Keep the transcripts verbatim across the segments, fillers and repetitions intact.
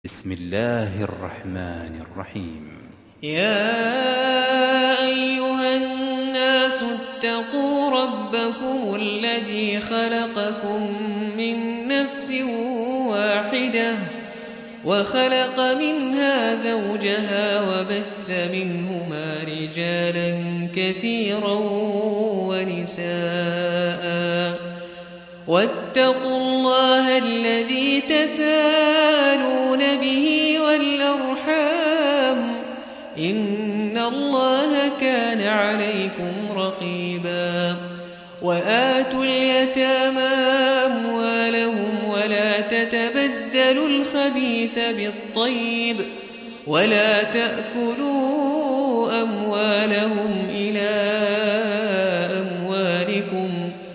بسم الله الرحمن الرحيم. يا أيها الناس اتقوا ربكم الذي خلقكم من نفس واحدة وخلق منها زوجها وبث منهما رجالا كثيرا ونساء واتقوا الله الذي تساءلون به والأرحام إن الله كان عليكم رقيبا وآتوا اليتامى أموالهم ولا تتبدلوا الخبيث بالطيب ولا تأكلوا أموالهم إلى أموالكم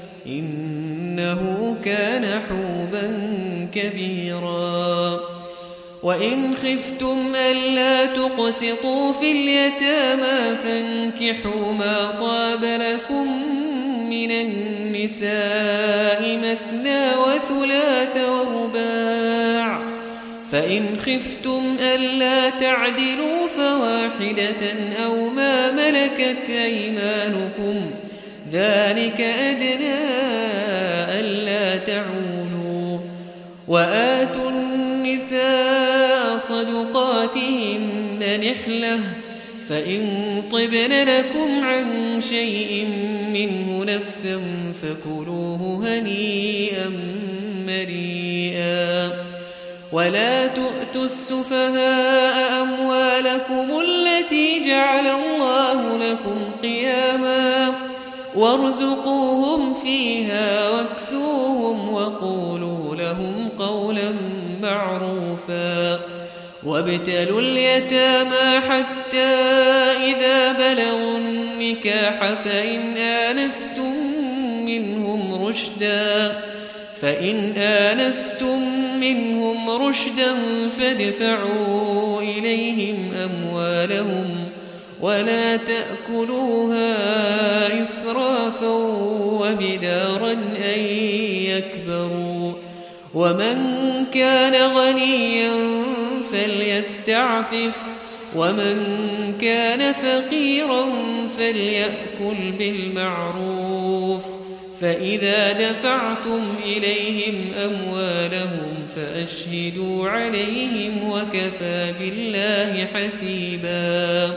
إنه كان حوبا كبيرا وإن خفتم ألا تقسطوا في اليتامى فانكحوا ما طاب لكم من النساء مثنى وثلاث ورباع فإن خفتم ألا تعدلوا فواحدة أو ما ملكت أيمانكم ذلك أدنى ألا تعولوا وآتوا النساء صدقاتهن نحلة فإن طبن لكم عن شيء منه نفسا فكلوه هنيئا مريئا ولا تؤتوا السفهاء أموالكم التي جعل الله لكم قياما وارزقوهم فيها واكسوهم وقولوا لهم قولا معروفا وابتلوا اليتامى حتى إذا بلغوا النكاح فإن آنستم منهم رشدا فإن آنستم منهم رشدا فادفعوا إليهم أموالهم ولا تأكلوها إسرافا وبدارا أن يكبروا ومن كان غنيا فليستعفف ومن كان فقيرا فليأكل بالمعروف فإذا دفعتم إليهم أموالهم فأشهدوا عليهم وكفى بالله حسيبا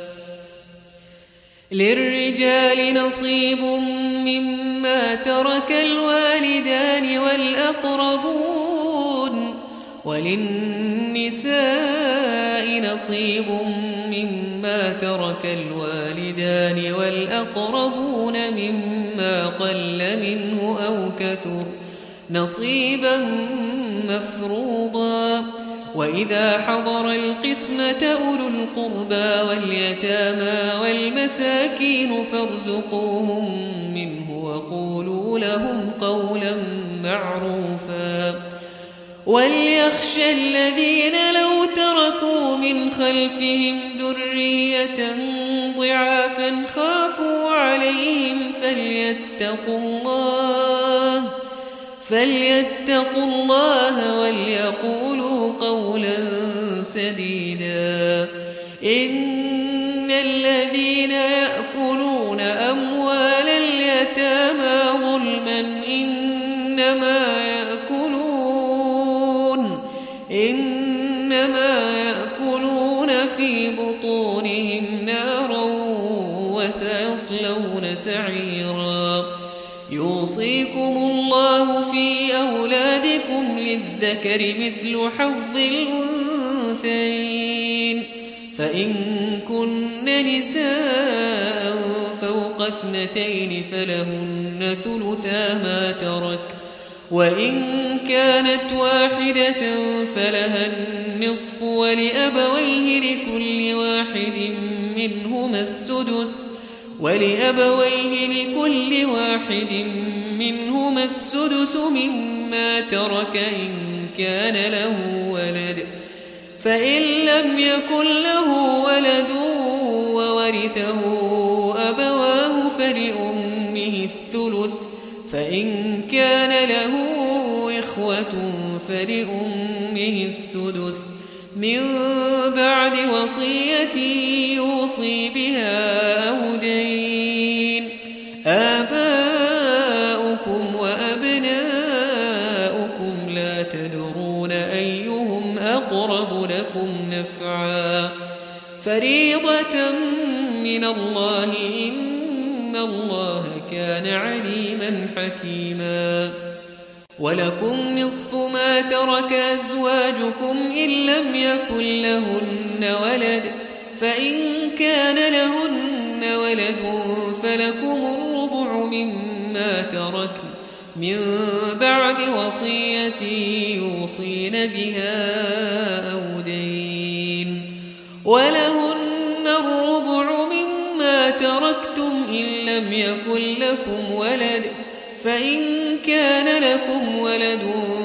للرجال نصيب مما ترك الوالدان والأقربون وللنساء نصيب مما ترك الوالدان والأقربون مما قل منه أو كثر نصيبا مفروضا وإذا حضر القسمة أولو القربى واليتامى والمساكين فارزقوهم منه وقولوا لهم قولا معروفا وليخشى الذين لو تركوا من خلفهم ذرية ضعافا خافوا عليهم فليتقوا الله فليتقوا الله وليقولوا قولا سديدا إن الذين يأكلون أموال اليتامى ظلما إنما يأكلون إنما يأكلون في بطونهم نارا وسيصلون سعيرا يوصيكم الله في أولادكم للذكر مثل حظ الأنثيين فإن كن نساء فوق اثنتين فلهن ثلثا ما ترك وإن كانت واحدة فلها النصف ولأبويه لكل واحد منهما السدس ولأبويه لكل واحد منهما السدس مما ترك إن كان له ولد فإن لم يكن له ولد وورثه أبواه فلأمه الثلث فإن كان له إخوة فلأمه السدس من بعد وصية يوصي بها أو دين. آباؤكم وأبناؤكم لا تدرون أيهم أقرب لكم نفعا فريضة من الله إن الله كان عليما حكيما. ولكم نصف ما ترك أزواجكم إن لم يكن لهن ولد فإن كان لهن ولد فلكم الربع مما تركن من بعد وصية يوصين بها أو دين. ولهن الربع مما تركتم إن لم يكن لكم ولد فإن كان لكم ولد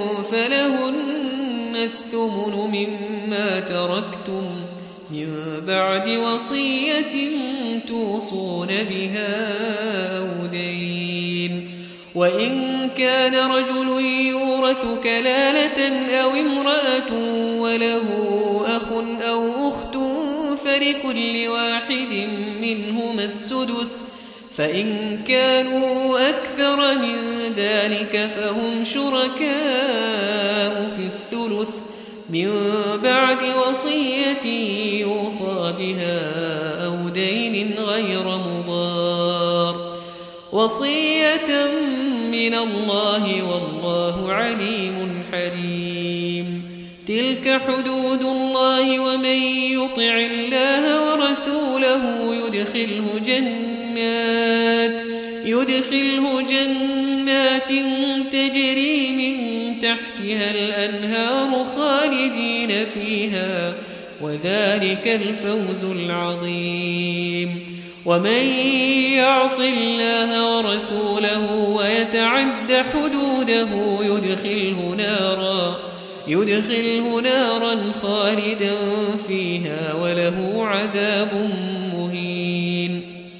فلهن الثمن مما تركتم من بعد وصية توصون بها أو دين. وإن كان رجل يورث كلالة أو امرأة وله أخ أو أخت فلكل واحد منهما السدس فإن كانوا أكثر من ذلك فهم شركاء في الثلث من بعد وصية يوصى بها أو دين غير مضار وصية من الله والله عليم حليم. تلك حدود الله ومن يطع الله ورسوله يدخله جنات يدخله جنات تجري من تحتها الأنهار خالدين فيها وذلك الفوز العظيم. ومن يعص الله ورسوله ويتعد حدوده يدخله نارا يدخله نارا خالدا فيها وله عذاب مهين.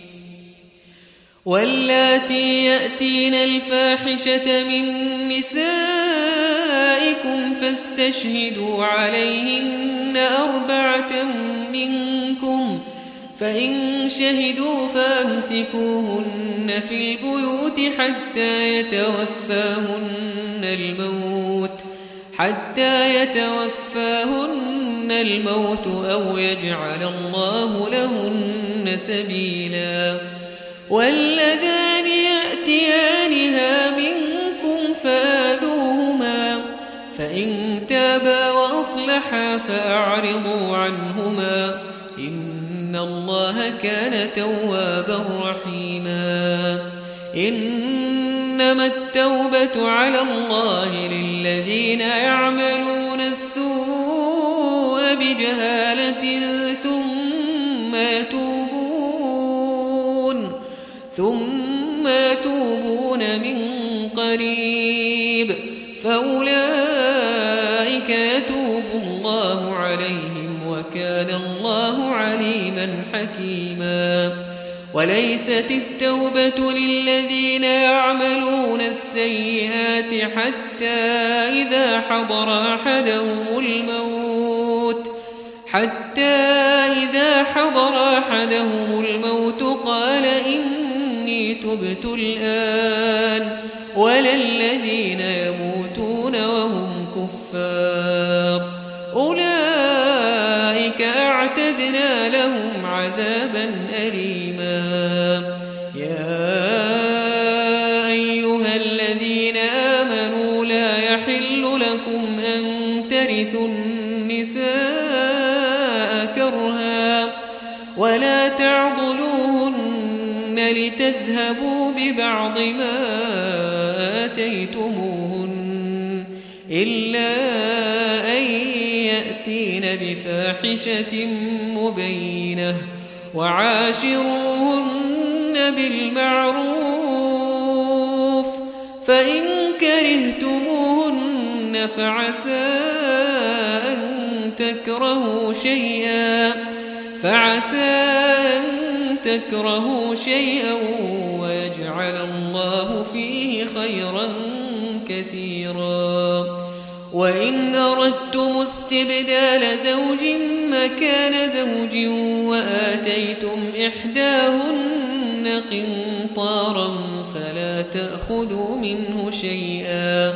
واللاتي يأتين الفاحشة من نسائكم فاستشهدوا عليهن أربعة منكم فإن شهدوا فأمسكوهن في البيوت حتى يتوفاهن الموت حتى يتوفاهن الموت أو يجعل الله لهن سبيلا. واللذان يأتيانها منكم فآذوهما فإن تابا وأصلحا فأعرضوا عنهما إن الله كان توابا رحيما. إنما التوبة على الله للذين يعملون السوء بجهالة ثم يتوبون ثم يتوبون من قريب فأولئك يتوب الله عليهم وكان الله عليما حكيما. وليست التوبة للذين يعملون السيئات حتى إذا حضر أحدهم الموت حتى إذا حضر أحدهم الموت قال إني تبت الآن ولا الذين يموتون وهم كفار أولئك أعتدنا لهم عذابا أليما. يا أيها الذين آمنوا لا يحل لكم أن ترثوا النساء كرها ولا تعضلوهن لتذهبوا ببعض ما آتيتموهن إلا أن يأتين بفاحشة مبينة وعاشروهن بالمعروف فإن كرهتموهن فعسى أن تكرهوا شيئا فعسى أن تكرهوا شيئا ويجعل الله فيه خيرا كثيرا. وإن أردتم استبدال زوج مكان زوج وآتيتم إحداهن قنطارا فلا تأخذوا منه شيئا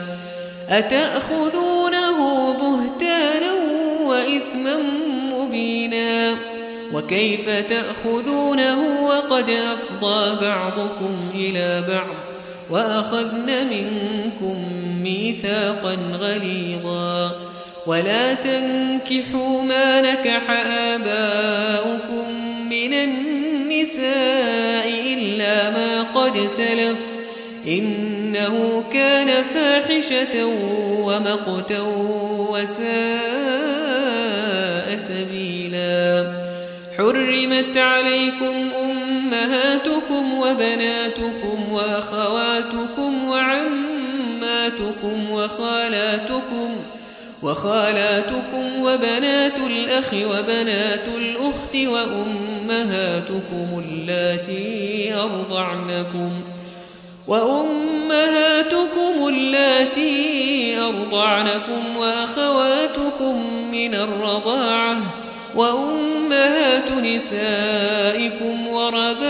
أتأخذونه بهتانا وإثما مبينا وكيف تأخذونه وقد أفضى بعضكم إلى بعض وأخذن منكم ميثاقا غليظا ولا تنكحوا ما نكح آباؤكم من النساء إلا ما قد سلف إنه كان فاحشة ومقتا وساء سبيلا حرمت عليكم أمهاتكم وبناتكم وأخواتكم وعماتكم وخالاتكم وخالاتكم وبنات الأخ وبنات الأخت وأمهاتكم اللاتي أرضعنكم وأمهاتكم اللاتي أرضعنكم وأخواتكم من الرضاعة وأمهات نسائكم وربائبكم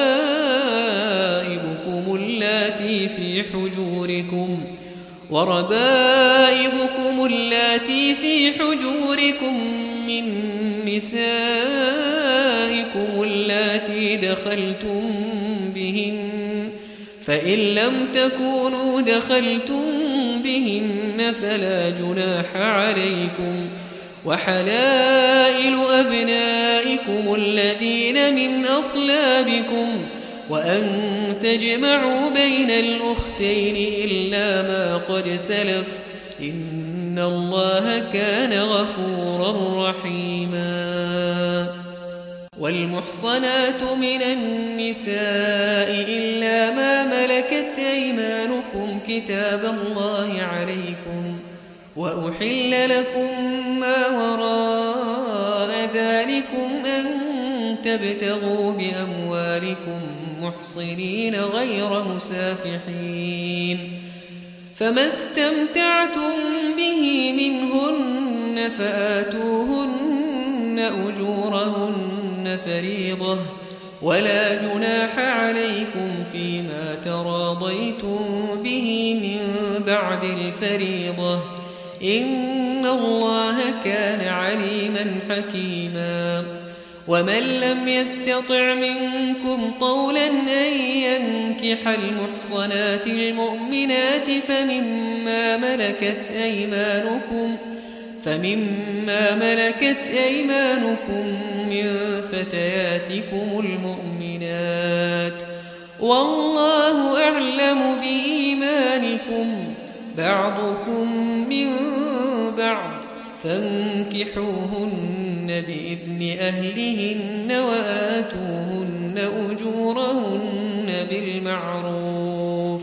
اللاتي في حجوركم وربائبكم اللاتي في حجوركم من نسائكم اللاتي دخلتم بهن فإن لم تكونوا دخلتم بهن فلا جناح عليكم وحلائل أبنائكم الذين من أصلابكم وأن تجمعوا بين الأختين إلا ما قد سلف إن الله كان غفورا رحيما والمحصنات من النساء إلا ما ملكت أيمانكم كتاب الله عليكم وأحل لكم ما وراء ذلكم أن تبتغوا بأموالكم محصنين غير مسافحين فما استمتعتم به منهن فآتوهن أجورهن فريضة ولا جناح عليكم فيما تراضيتم به من بعد الفريضة إن الله كان عليما حكيما ومن لم يستطع منكم طولا أن ينكح المحصنات المؤمنات فمما ملكت أيمانكم فمما ملكت أيمانكم من فتياتكم المؤمنات والله أعلم بإيمانكم بعضكم من بعض فانكحوهن بإذن أهلهن وآتوهن أجورهن بالمعروف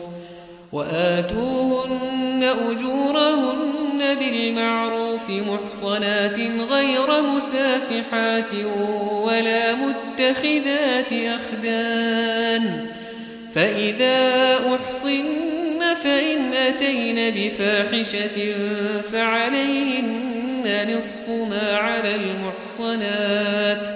وآتوهن أجورهن بالمعروف محصنات غير مسافحات ولا متخذات أخدان فإذا أحصن فإن أتين بفاحشة فعليهن نصف ما على المحصنات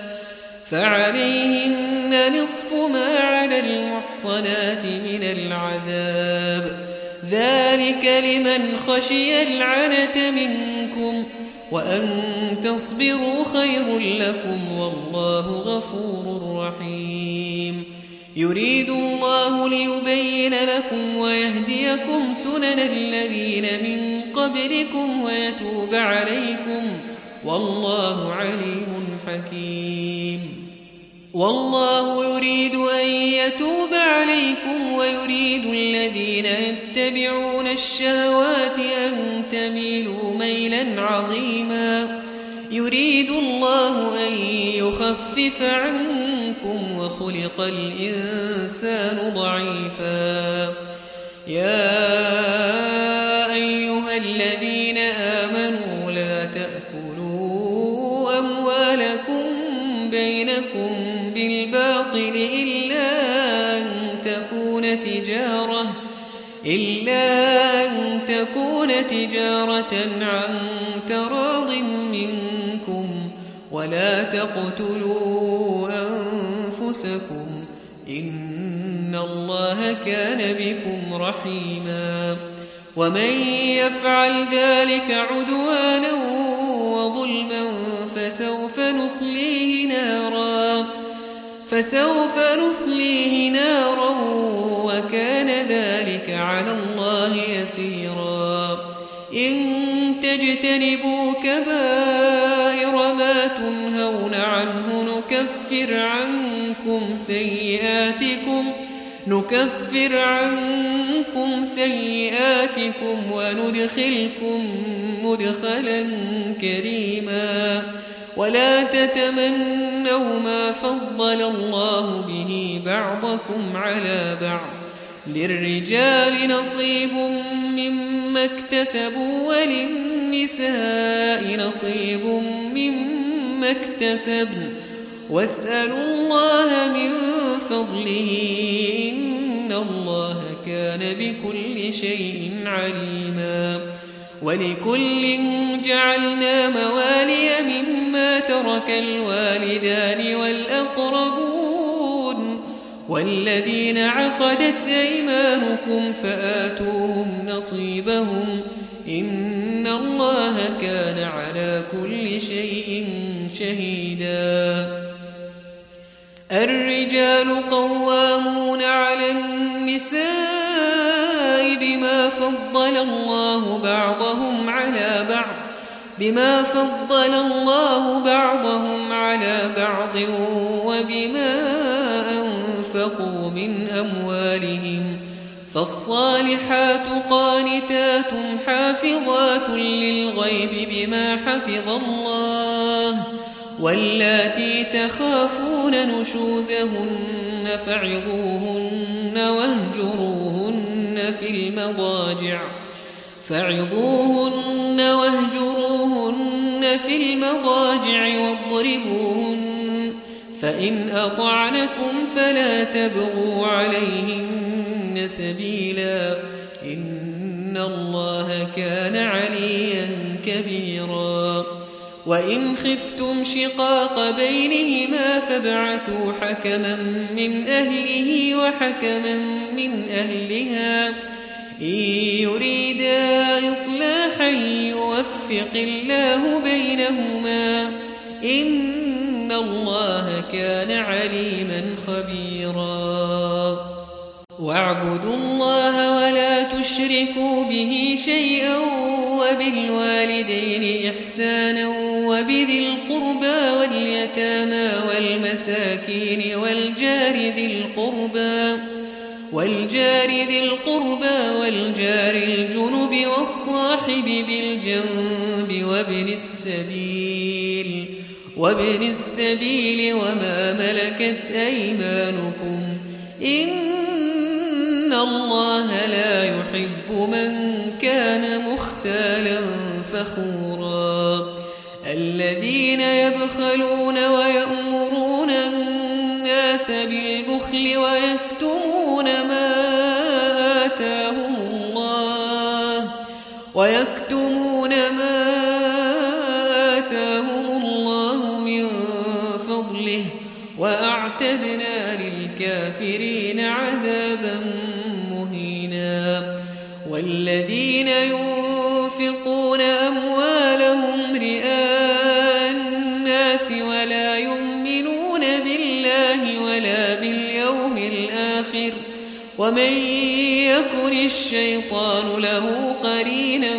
فعليهن نصف ما على المحصنات من العذاب ذلك لمن خشي العنة منكم وأن تصبروا خير لكم والله غفور رحيم يريد الله ليبين لكم ويهديكم سنن الذين من قبلكم ويتوب عليكم والله عليم حكيم والله يريد أن يتوب عليكم ويريد الذين يتبعون الشهوات أن تميلوا ميلا عظيما يريد الله أن يخفف عنكم وخلق الإنسان ضعيفا يا أيها الذين آمنوا لا تأكلوا أموالكم بينكم بالباطل إلا أن تكون تجارة إلا أن تكون تكون تجارة عن تراض منكم ولا تقتلوا أنفسكم إن الله كان بكم رحيما ومن يفعل ذلك عدوانا وظلما فسوف نصليه نارا فسوف نصليه نارا وكان ذلك على الله يسيرا إن تجتنبوا كبائر ما تنهون عنه نكفر عنكم سيئاتكم نكفر عنكم سيئاتكم وندخلكم مدخلا كريما ولا تتمنوا ما فضل الله به بعضكم على بعض للرجال نصيب مما اكتسبوا وللنساء نصيب مما اكتسبن واسألوا الله من فضله إن الله كان بكل شيء عليما ولكل جعلنا موالي مما ترك الوالدان والأقربون والذين عقدت أيمانكم فآتوهم نصيبهم إن الله كان على كل شيء شهيدا الرجال قوامون على النساء بما فضل الله بعضهم على بعض بما فضل الله بعضهم على بعض وبما أنفقوا من أموالهم فالصالحات قانتات حافظات للغيب بما حفظ الله واللاتي تخافون نشوزهن فعظوهن واهجروهن في المضاجع فعظوهن واهجروهن في المضاجع واضربوهن فإن أطعنكم فلا تبغوا عليهن سبيلا إن الله كان عليا كبيرا وإن خفتم شقاق بينهما فابعثوا حكما من أهله وحكما من أهلها إن يريدا إصلاحا يوفق الله بينهما إن الله كان عليما خبيرا واعبدوا الله ولا تشركوا به شيئا وبالوالدين إحسانا وبذي القربى واليتامى والمساكين والجار ذي القربى والجار ذي القربى والجار الجنب والصاحب بالجنب وابن السبيل وابن السبيل وما ملكت أيمانكم إن الله لا يحب من كان مختالا فخورا الذين يبخلون ويأمرون الناس بالبخل ويكتمون ما آتاهم الله ويكتمون ما آتاهم الله من فضله وأعتدنا للكافرين عذابا مهينا والذين ينفقون أموالهم رئاء الناس ولا يؤمنون بالله ولا باليوم الآخر ومن يكن الشيطان له قرينا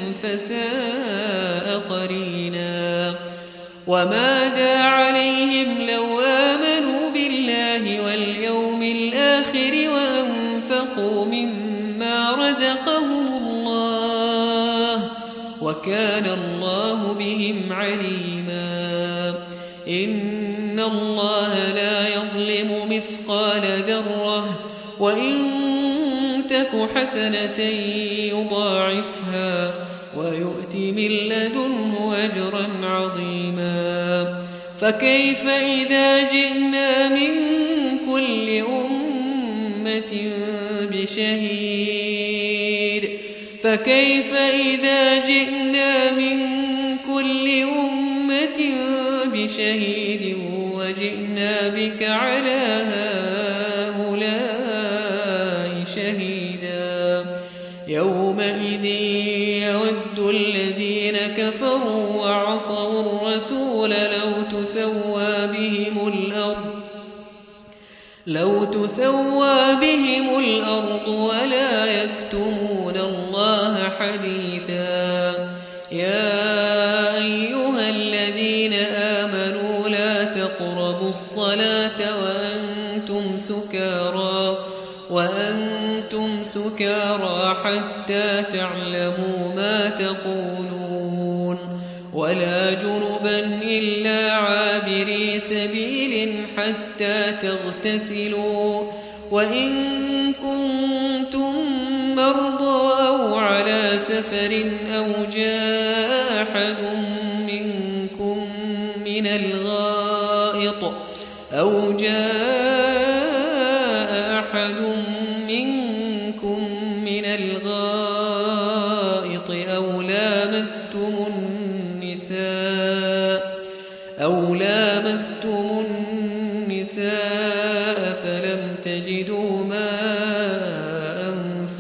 فساء قرينا وماذا عليهم لو آمنوا بالله واليوم الآخر وأنفقوا مما رزقهم الله وكان الله بهم عليما إن الله لا يظلم مثقال ذرة وإن تك حسنة يضاعفها ويؤت من لدنه أجرا عظيما فكيف إذا جئنا من كل أمة بشهيد فكيف إذا جئنا من كل أمة بشهيد وجئنا بك على هؤلاء شهيدا يومئذ يود الذين كفروا وعصوا الرسول لو تسوى بهم الأرض لو تسوى بهم الأرض ولا يكتمون الله حديثا يا أيها الذين آمنوا لا تقربوا الصلاة وأنتم سكارى وأنتم سكارى حتى تعلموا ما تقولون ولا جنبا إلا عابري سبيل حتى تغتسلوا وإن كنتم مرضى أو على سفر أو جاء أحد منكم من الغائط أو جاء أحد منكم من الغائط أو لامستم النساء أو لامستم النساء فلم تجدوا ماء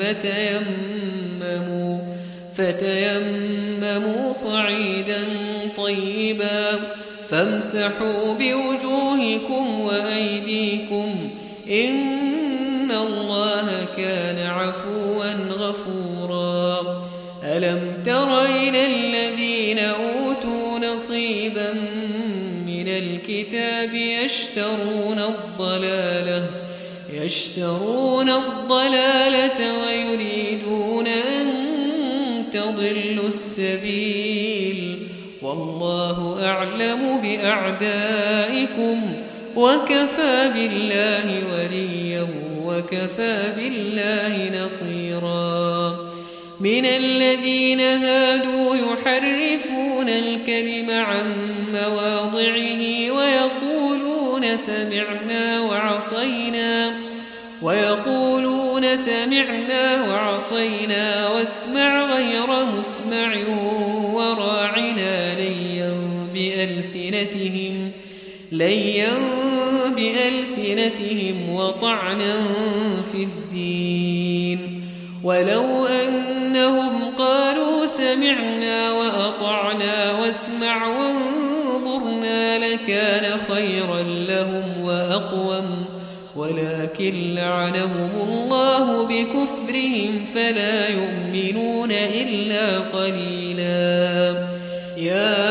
فتيمموا فتيمموا صعيدا طيبا فامسحوا بوجوهكم وأيديكم إن الله كان عفوا غفورا ألم تر إلى الذين أوتوا نصيبا من الكتاب يشترون الضلالة يشترون الضلالة ويريدون أن تضلوا السبيل والله أعلم بأعدائكم وكفى بالله وليا وكفى بالله نصيرا من الذين هادوا يحرفون الكلم عن مواضعه ويقولون سمعنا وعصينا ويقولون سمعنا وعصينا واسمع غير مسمع وراعنا ليا بألسنتهم ليا بألسنتهم وطعنا في الدين ولو أنهم قالوا سمعنا وأطعنا واسمع وانظرنا لكان خيرا لهم وأقوم ولكن لعنهم الله بكفرهم فلا يؤمنون إلا قليلا يا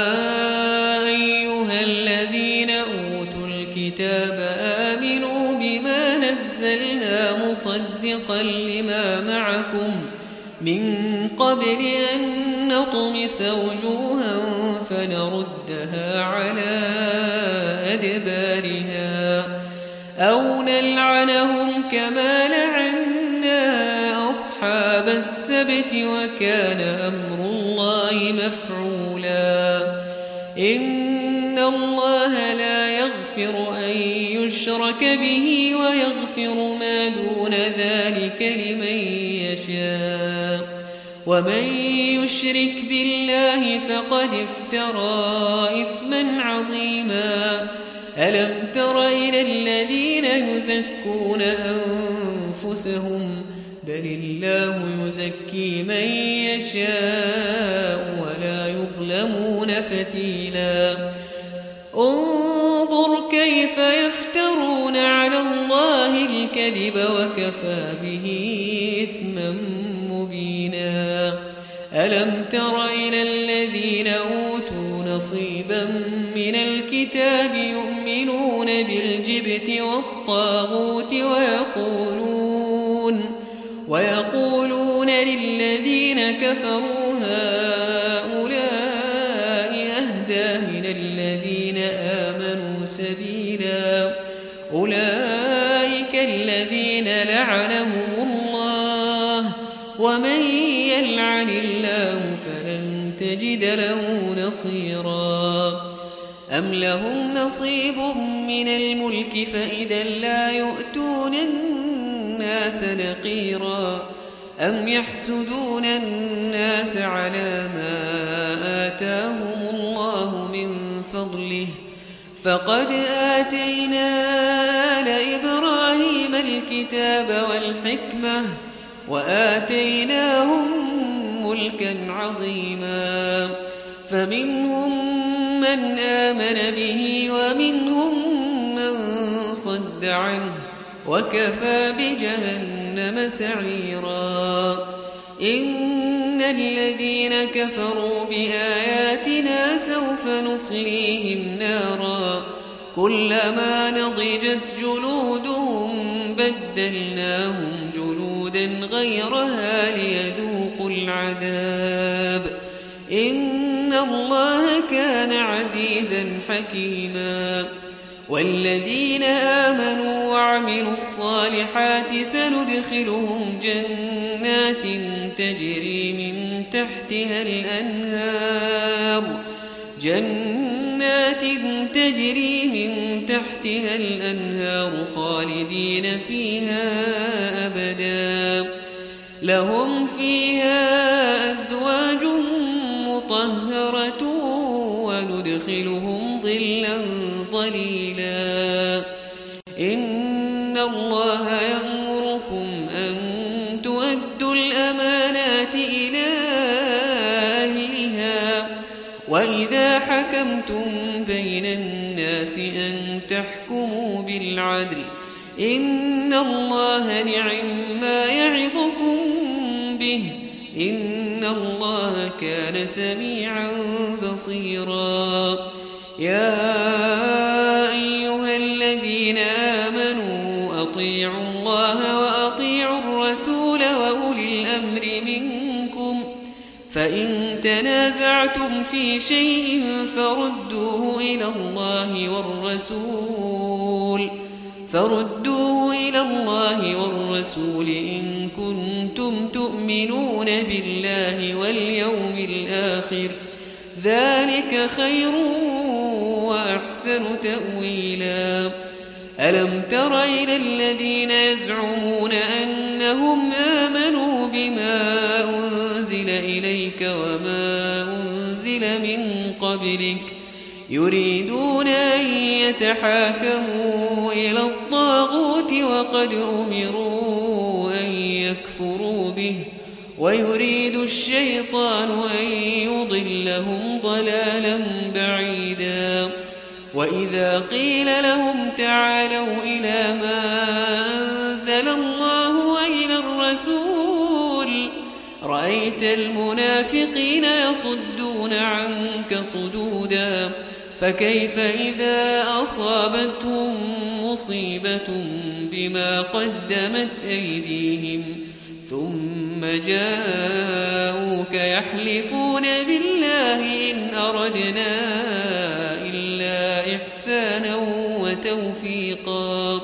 أيها الذين أوتوا الكتاب آمنوا بما نزلنا مصدقا لما معكم من قبل أن نطمس وجوها فنردها على أدبارها أو نلعنهم كما لعنا أصحاب السبت وكان أمر الله مفعولا إن الله لا يغفر أن يشرك به ويغفر ما دون ذلك لمن يشاء ومن يشرك بالله فقد افترى إثما عظيما ألم تر إلى الذين يزكون أنفسهم بل الله يزكي من يشاء ولا يظلمون فتيلا انظر كيف يفترون على الله الكذب وكفى به إثما مبينا ألم تر إلى الذين أوتوا نصيبا من الكتاب يؤمنون بالجبت والطاغوت ويقولون ويقولون للذين كفروا هؤلاء أهدى من الذين آمنوا سبيلا أولئك الذين لعنهم الله ومن يلعن الله فلن تجد له نصيرا أم لهم نصيب من الملك فإذا لا يؤتون الناس نقيرا أم يحسدون الناس على ما آتاهم الله من فضله فقد آتينا آل إبراهيم الكتاب والحكمة وآتيناهم ملكا عظيما فمنهم من آمن به ومنهم من صد عنه وكفى بجهنم سعيرا إن الذين كفروا بآياتنا سوف نصليهم نارا كلما نضجت جلودهم بدلناهم جلودا غيرها ليذوقوا العذاب إن الله كان عزيزا حكيما والذين آمنوا وعملوا الصالحات سندخلهم جنات تجري من تحتها الأنهار جنات تجري من تحتها الأنهار خالدين فيها أبدا لهم فيها أزواج مطهرة وندخلهم ظلا ظليلا إن الله يأمركم أن تؤدوا الأمانات إلى أهلها وإذا حكمتم بين الناس أن تحكموا بالعدل إن الله نعم ما يعظكم به إن الله كان سميعا بصيرا يا أيها الذين آمنوا أطيعوا الله وأطيعوا الرسول وأولي الأمر منكم فإن تنازعتم في شيء فردوه إلى الله والرسول فردوه إلى الله والرسول إن كنتم تؤمنون بالله واليوم الآخر ذلك خير وأحسن تأويلا ألم تر إلى الذين يزعمون أنهم آمنوا بما أنزل إليك وما أنزل من قبلك يريدون أن يتحاكموا إلى الطاغوت وقد أمروا أن يكفروا به ويريد الشيطان أن يضلهم ضلالا بعيدا وإذا قيل لهم تعالوا إلى ما أنزل الله وإلى الرسول رأيت المنافقين يصدون عنك صدودا فكيف إذا أصابتهم مصيبة بما قدمت أيديهم ثم جاءوك يحلفون بالله إن أردنا إلا إحسانا وتوفيقا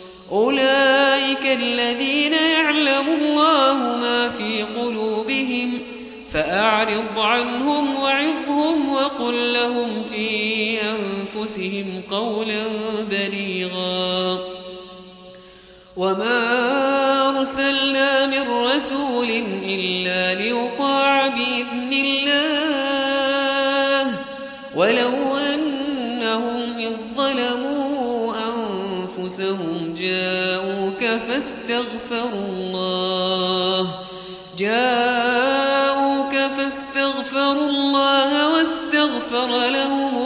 أولئك الذين يعلم الله ما في قلوبهم فأعرض عنهم وعظهم وقل لهم في أنفسهم قولا بليغا وما أرسلنا من رسول إلا ليطاع بإذن الله ولو أنهم إذ ظلموا أنفسهم جاءوك فاستغفروا الله جاءوك فاستغفروا الله واستغفر لهم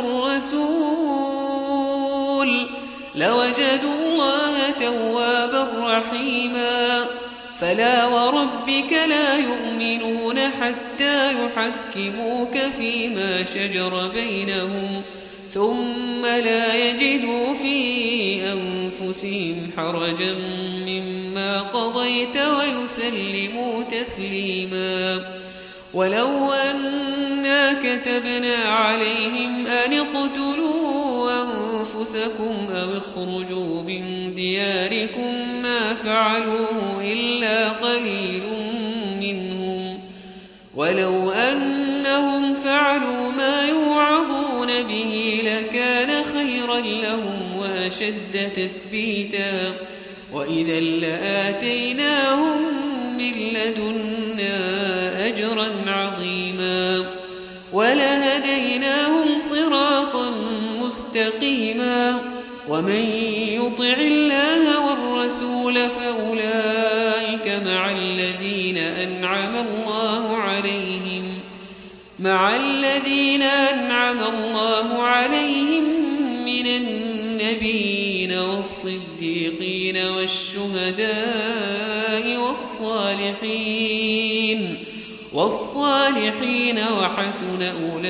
الرسول لوجدوا الله توابا رحيما فلا وربك لا يؤمنون حتى يحكموك فيما شجر بينهم ثم لا يجدوا في أنفسهم حرجا مما قضيت ويسلموا تسليما ولو أنا كتبنا عليهم أن اقتلوا أنفسكم أو اخرجوا من دياركم ما فعلوه إلا قليل منهم ولو أنهم فعلوا ما يوعظون به لكان خيرا لهم وأشد تثبيتا وإذا لآتيناهم من لدنا أجرا عظيما ولهديناهم صراطا مستقيما ومن يطع الله والرسول فأولئك مع الذين أنعم الله عليهم مع الذين أنعم الله عليهم من النبيين والصديقين والشهداء والصالحين والصالحين وحسن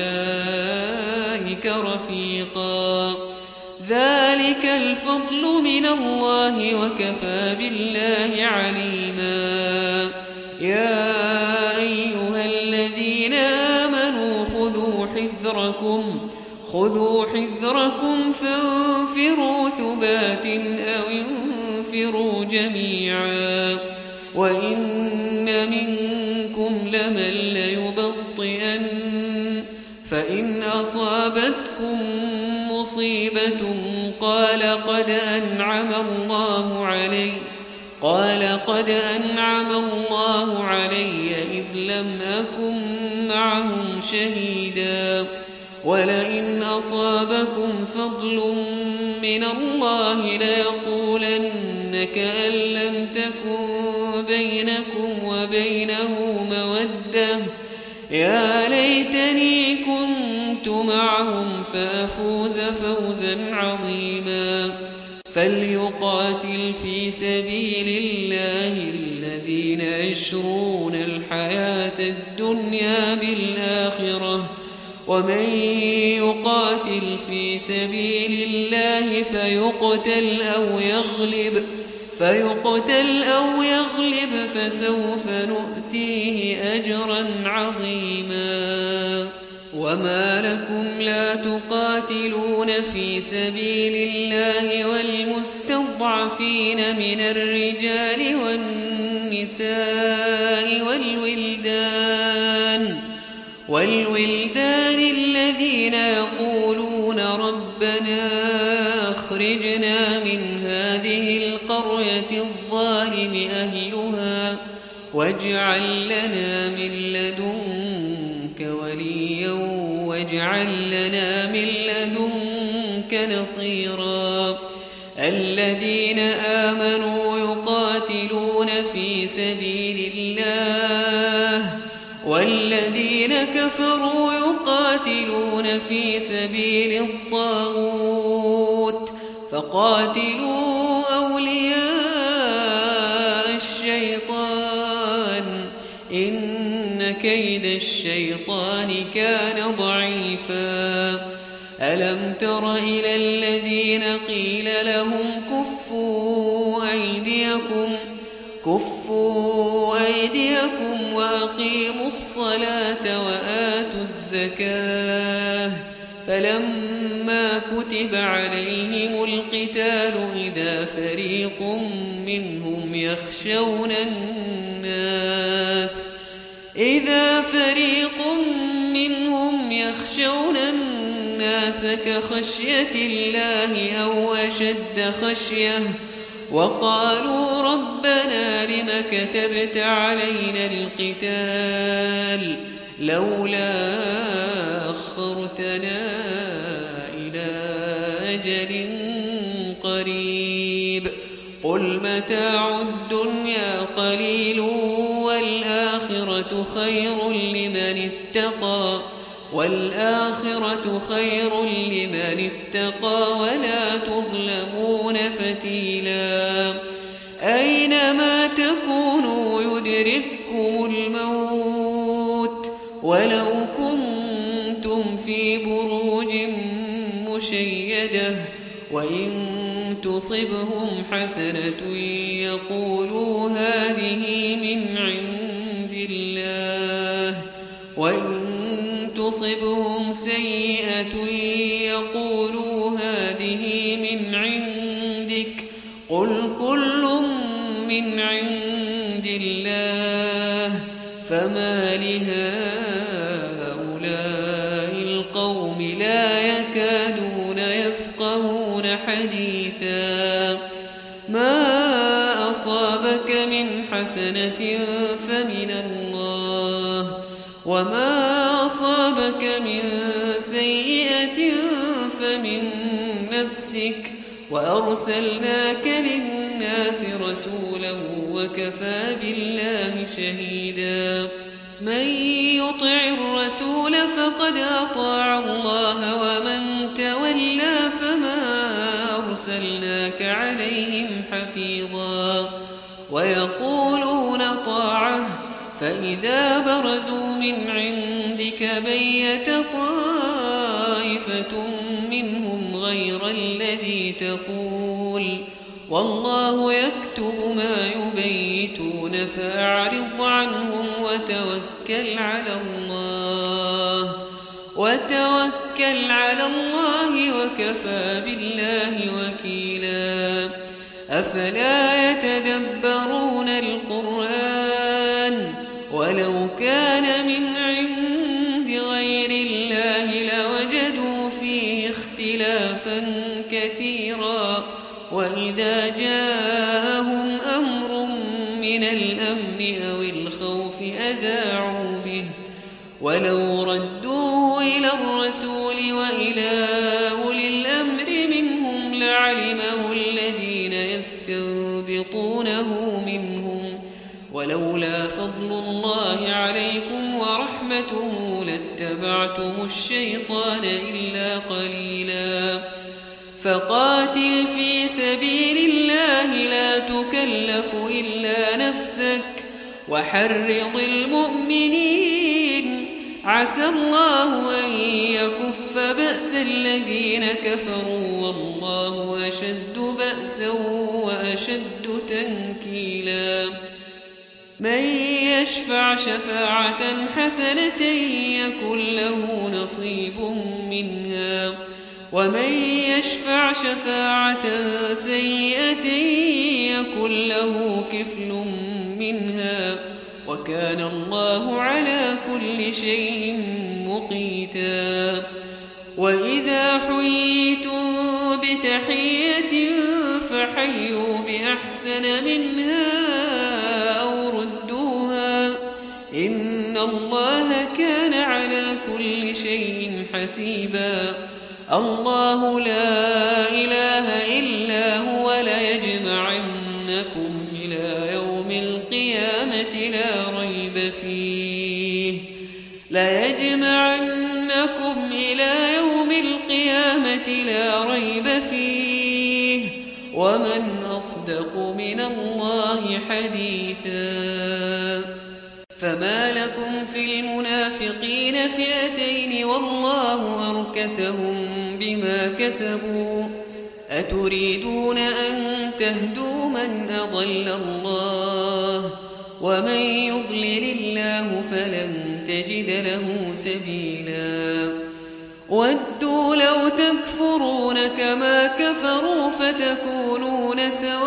أولئك رفيقا ذلك الفضل من الله وكفى بالله عليما يا أيها الذين آمنوا خذوا حذركم خذوا حذركم فانفروا ثبات أو انفروا جميعا وإن منكم لمن ليبطئن فإن أصابتكم مصيبة قال قد أنعم الله علي قال قد أنعم الله علي إذ لم أكن معهم شهيدا ولئن أصابكم فضل من الله ليقولن كأن لم تكن بينكم وبينه مودة يا ليتني كنت معهم فأفوز فوزا عظيما فليقاتل في سبيل الله الذين يشرون الحياة الدنيا بالآخرة ومن يقاتل في سبيل الله فيقتل أو يغلب فيقتل أو يغلب فسوف نؤتيه أجرا عظيما وما لكم لا تقاتلون في سبيل الله والمستضعفين من الرجال والنساء والولدان والولدان الذين يقولون ربنا أخرجنا من هذه القرية الظالم أهلها واجعل لنا من لدنك وليا واجعل لنا من لدنك نصيرا الذين آمنوا يقاتلون في سبيل الله والذين كفروا يقاتلون في سبيل الطاغوت فقاتلوا أولياء الشيطان إن كيد الشيطان كان ضعيفا ألم تر إلى الذين قيل لهم كفوا أيديكم كفوا أيديكم وأقيموا الصلاة وآتوا الزكاة فلما كتب عليهم القتال إذا فريق منهم يخشون الناس إذا فريق منهم يخشون الناس كخشية الله أو أشد خشية وقالوا ربنا لم كتبت علينا القتال لولا أخرتنا إلى أجل قريب قل متاع الدنيا قليل والآخرة خير لمن اتقى والآخرة خير لمن اتقى ولا تظلمون فتيلا أينما تكونوا يدرككم الموت ولو كنتم في بروج مشيدة وإن تصبهم حسنة يقولوا هذه من عند الله وإن تصبهم سيئة يقولوا هذه من عندك قل كل من عند الله فما لهؤلاء القوم لا يكادون يفقهون حديثا ما أصابك من حسنة فمن الله، وما أصابك من سيئة فمن نفسك، وأرسلناك للناس رسولا وكفى بالله شهيدا. من يطع الرسول فقد أطاع الله، ومن تولى فما أرسلناك عليهم حفيظا. ويقولون طاعة فإذا برزوا من عندك بيت طائفة منهم غير الذي تقول، والله يكتب ما يبيتون، فأعرض عنهم وتوكل على الله وتوكل على الله وكفى بالله وكيلا. أفلا يتدبرون القرآن ولو كان من عند غير الله لوجدوا فيه اختلافا كثيرا. وإذا جاءهم أمر من الأمن أو الخوف أذاعوا به، ولو ردوه إلى الرسول وإلى أولي الأمر منهم لعلمه الذين يستنبطونه منهم، ولولا فضل الله عليكم ورحمته لاتبعتم الشيطان إلا قليلا. فقاتل في سبيل الله لا تكلف إلا نفسك، وحرض المؤمنين، عسى الله أن يكف بأس الذين كفروا، والله أشد بأسا وأشد تنكيلا. من يشفع شفاعة حسنة يكن له نصيب منها، ومن يشفع شفاعة سيئة يكن له كفل منها، وكان الله على كل شيء مقيتا. وإذا حييتم بتحية فحيوا بأحسن منها أو ردوها، إن الله كان على كل شيء حسيبا. الله لا إله إلا هو ليجمعنكم إلى يوم القيامة لا ريب فيه ليجمعنكم إلى يوم القيامة لا ريب فيه ومن أصدق من الله حديثا. فما لكم في المنافقين فئتين والله أركسهم بما كسبوا، أتريدون أن تهدوا من أضل الله، ومن يضلل الله فلن تجد له سبيلا. ودوا لو تكفرون كما كفروا فتكونون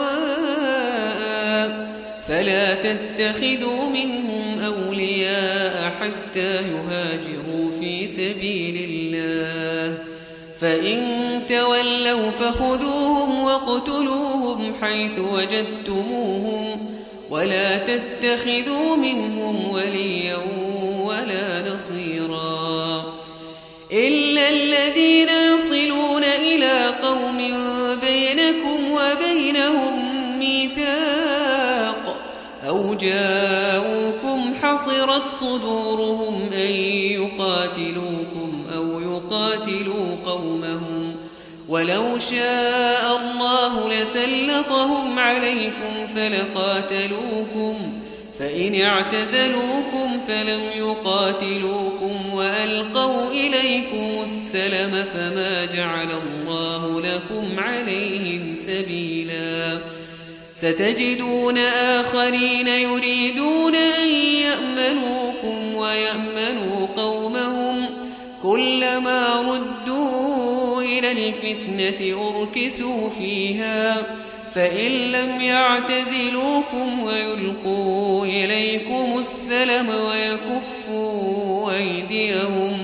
سواء، فلا تتخذوا منهم أولياء حتى يهاجروا في سبيل الله، فإن تولوا فخذوهم واقتلوهم حيث وجدتموهم، ولا تتخذوا منهم وليا ولا نصيرا، إلا الذين يصلون إلى قوم بينكم وبينهم ميثاق أو جاءوكم حصرت صدورهم أن يقاتلوكم أو يقاتلوا قومهم، ولو شاء الله لسلطهم عليكم فلقاتلوكم، فإن اعتزلوكم فلم يقاتلوكم وألقوا إليكم السلم فما جعل الله لكم عليهم سبيلا. ستجدون آخرين يريدون أن يأمنوكم ويأمنوا قومهم، كلما ردوا إلى الفتنة أركسوا فيها، فإن لم يعتزلوكم ويلقوا إليكم السلم ويكفوا أيديهم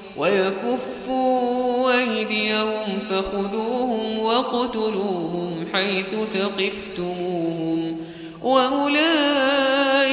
ويكفوا أيديهم فخذوهم واقتلوهم حيث ثقفتموهم، وأولئك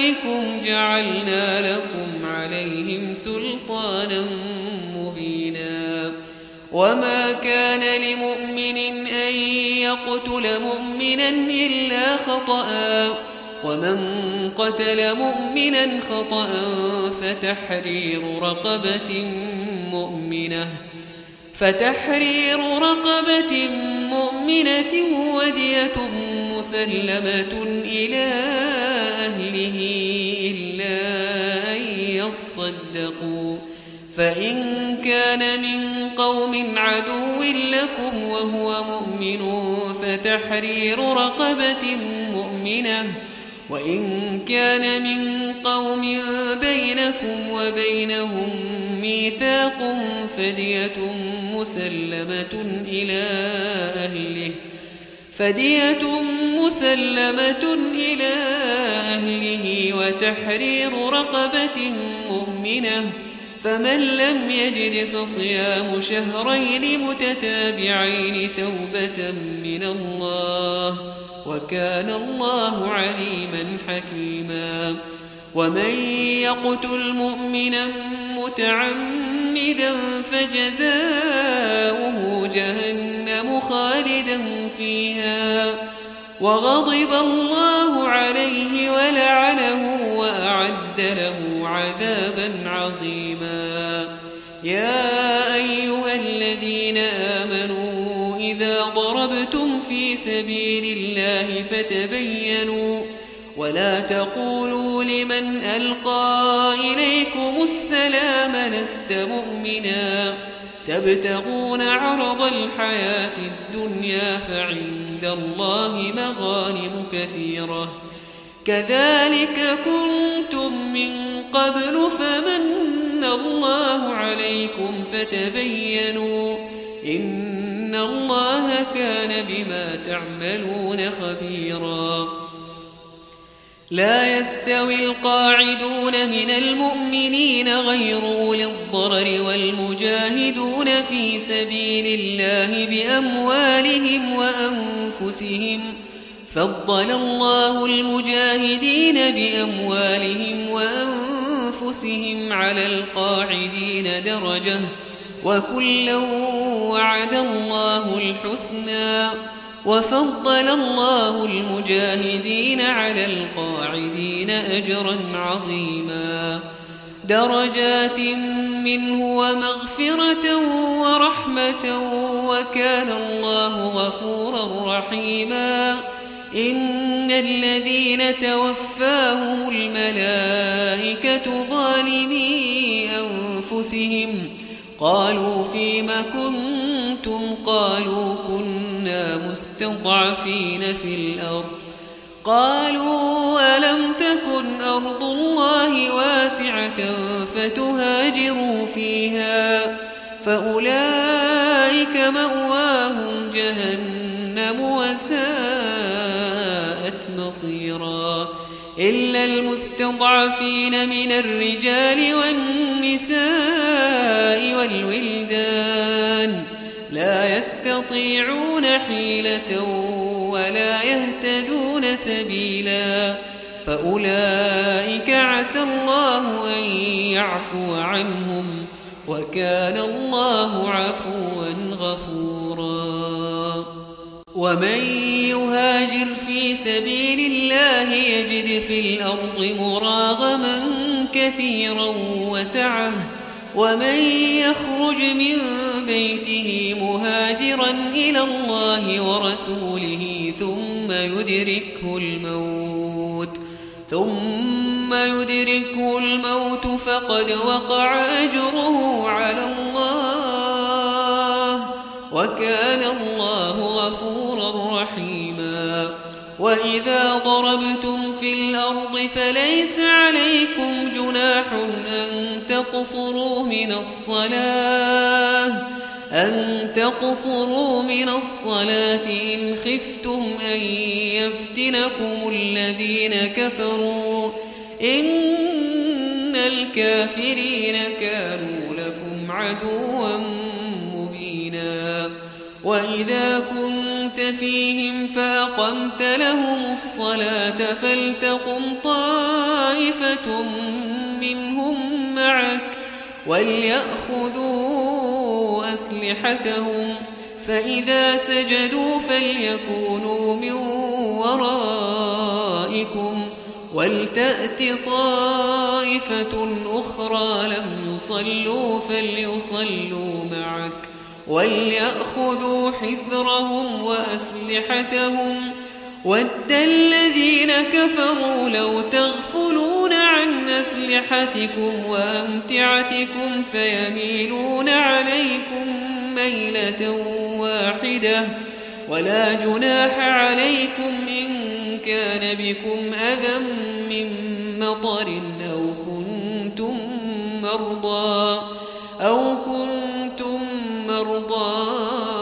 عليكم جعلنا لكم عليهم سلطانا مبينا وما كان لمؤمن أن يقتل مؤمنا إلا خطأ ومن قتل مؤمنا خطأ فتحرير رقبة مؤمنة فتحرير رقبة مؤمنة ودية مسلمة إلى أهله إلا أن يصدقوا فإن كان من قوم عدو لكم وهو مؤمن فتحرير رقبة مؤمنة وإن كان من قوم بينكم وبينهم ميثاق فدية مسلمة إلى أهله فدية مسلمة إلى أهله وتحرير رقبة مؤمنة فمن لم يجد فصيام شهرين متتابعين توبة من الله وكان الله عليما حكيما ومن يقتل مؤمنا متعمدا فجزاؤه جهنم خالدا فيها وغضب الله عليه ولعنه وأعد له عذابا عظيما يا أيها الذين آمنوا إذا ضربتم في سبيل الله فتبينوا ولا تقولوا لمن ألقى إليكم السلام لست مؤمنا تبتغون عرض الحياة الدنيا فعند الله مغانم كثيرة كذلك كنتم من قبل فمن الله عليكم فتبينوا إن الله كان بما تعملون خبيرا لا يستوي القاعدون من المؤمنين غير أولي الضرر والمجاهدون في سبيل الله بأموالهم وأنفسهم فضل الله المجاهدين بأموالهم وأنفسهم على القاعدين درجة وكلا وعد الله الحسنى وفضل الله المجاهدين على القاعدين أجرا عظيما درجات منه ومغفرة ورحمة وكان الله غفورا رحيما إن الذين توفاهم الملائكة ظالمي أنفسهم قالوا فيم كنتم قالوا كنا مستضعفين في الأرض قالوا ألم تكن أرض الله واسعة فتهاجروا فيها فأولئك مأواهم جهنم وساءت مصيرا إلا المستضعفين من الرجال والنساء والولدان لا يستطيعون حيلة ولا يهتدون سبيلا فأولئك عسى الله أن يعفو عنهم وكان الله عفوا غفورا ومن يهاجر في سبيل الله يجد في الأرض مراغما كثيرا وسعة ومن يخرج من بيته مهاجرا إلى الله ورسوله ثم يدركه الموت ثم يدركه الموت فقد وقع أجره على الله وكان الله غفورا رحيما وإذا ضربتم في الأرض فليس عليكم جناح أن تقصروا من الصلاة أن تقصروا من الصلاة إن خفتم أن يفتنكم الذين كفروا إن الكافرين كانوا لكم عدوا مبينا وإذا كنتم كنت فيهم فأقمت لهم الصلاة فلتقم طائفة منهم معك وليأخذوا أسلحتهم فإذا سجدوا فليكونوا من ورائكم ولتأت طائفة أخرى لم يصلوا فليصلوا معك وليأخذوا حذرهم وأسلحتهم ود الذين كفروا لو تغفلون عن أسلحتكم وأمتعتكم فيميلون عليكم ميلة واحدة ولا جناح عليكم إن كان بكم أذى من مطر أو كنتم مرضى أو كنتم مرضى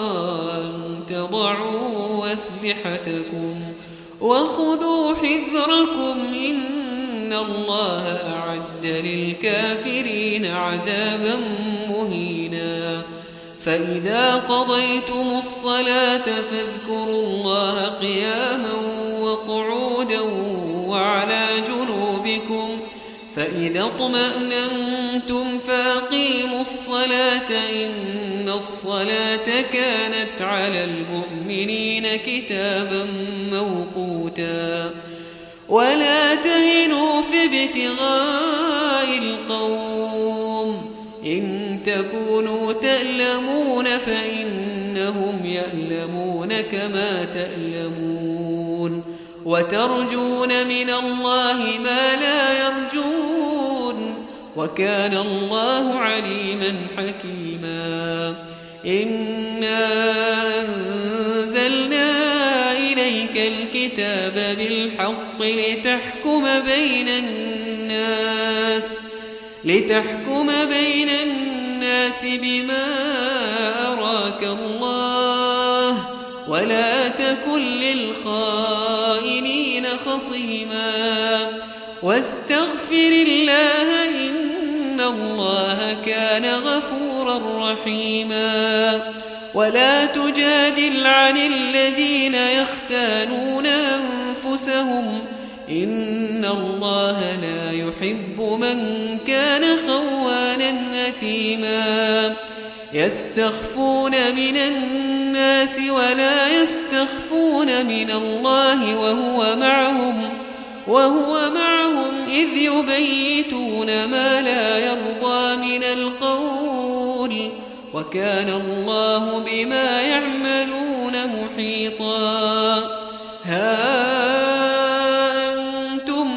أن تضعوا أسلحتكم وخذوا حذركم إن الله أعد للكافرين عذابا مهينا فإذا قضيتم الصلاة فاذكروا الله قياما وقعودا وعلى جنوبكم فإذا اطمأننتم فأقيموا الصلاة إن الصلاة كانت على المؤمنين كتابا موقوتا ولا تهنوا في ابتغاء القوم إن تكونوا تألمون فإنهم يألمون كما تألمون وترجون من الله ما لا يرجون وكان الله عليما حكيما إنا أنزلنا إليك الكتاب بالحق لتحكم بين الناس لتحكم بين الناس بما أراك الله ولا تكن للخائنين خصيما واستغفر الله إن الله كان غفورا رحيما ولا تجادل عن الذين يختانون أنفسهم إن الله لا يحب من كان خوانا أثيما يستخفون من الناس ولا يستخفون من الله وهو معهم وهو معهم إذ يبيتون ما لا يرضى من القول وكان الله بما يعملون محيطا ها أنتم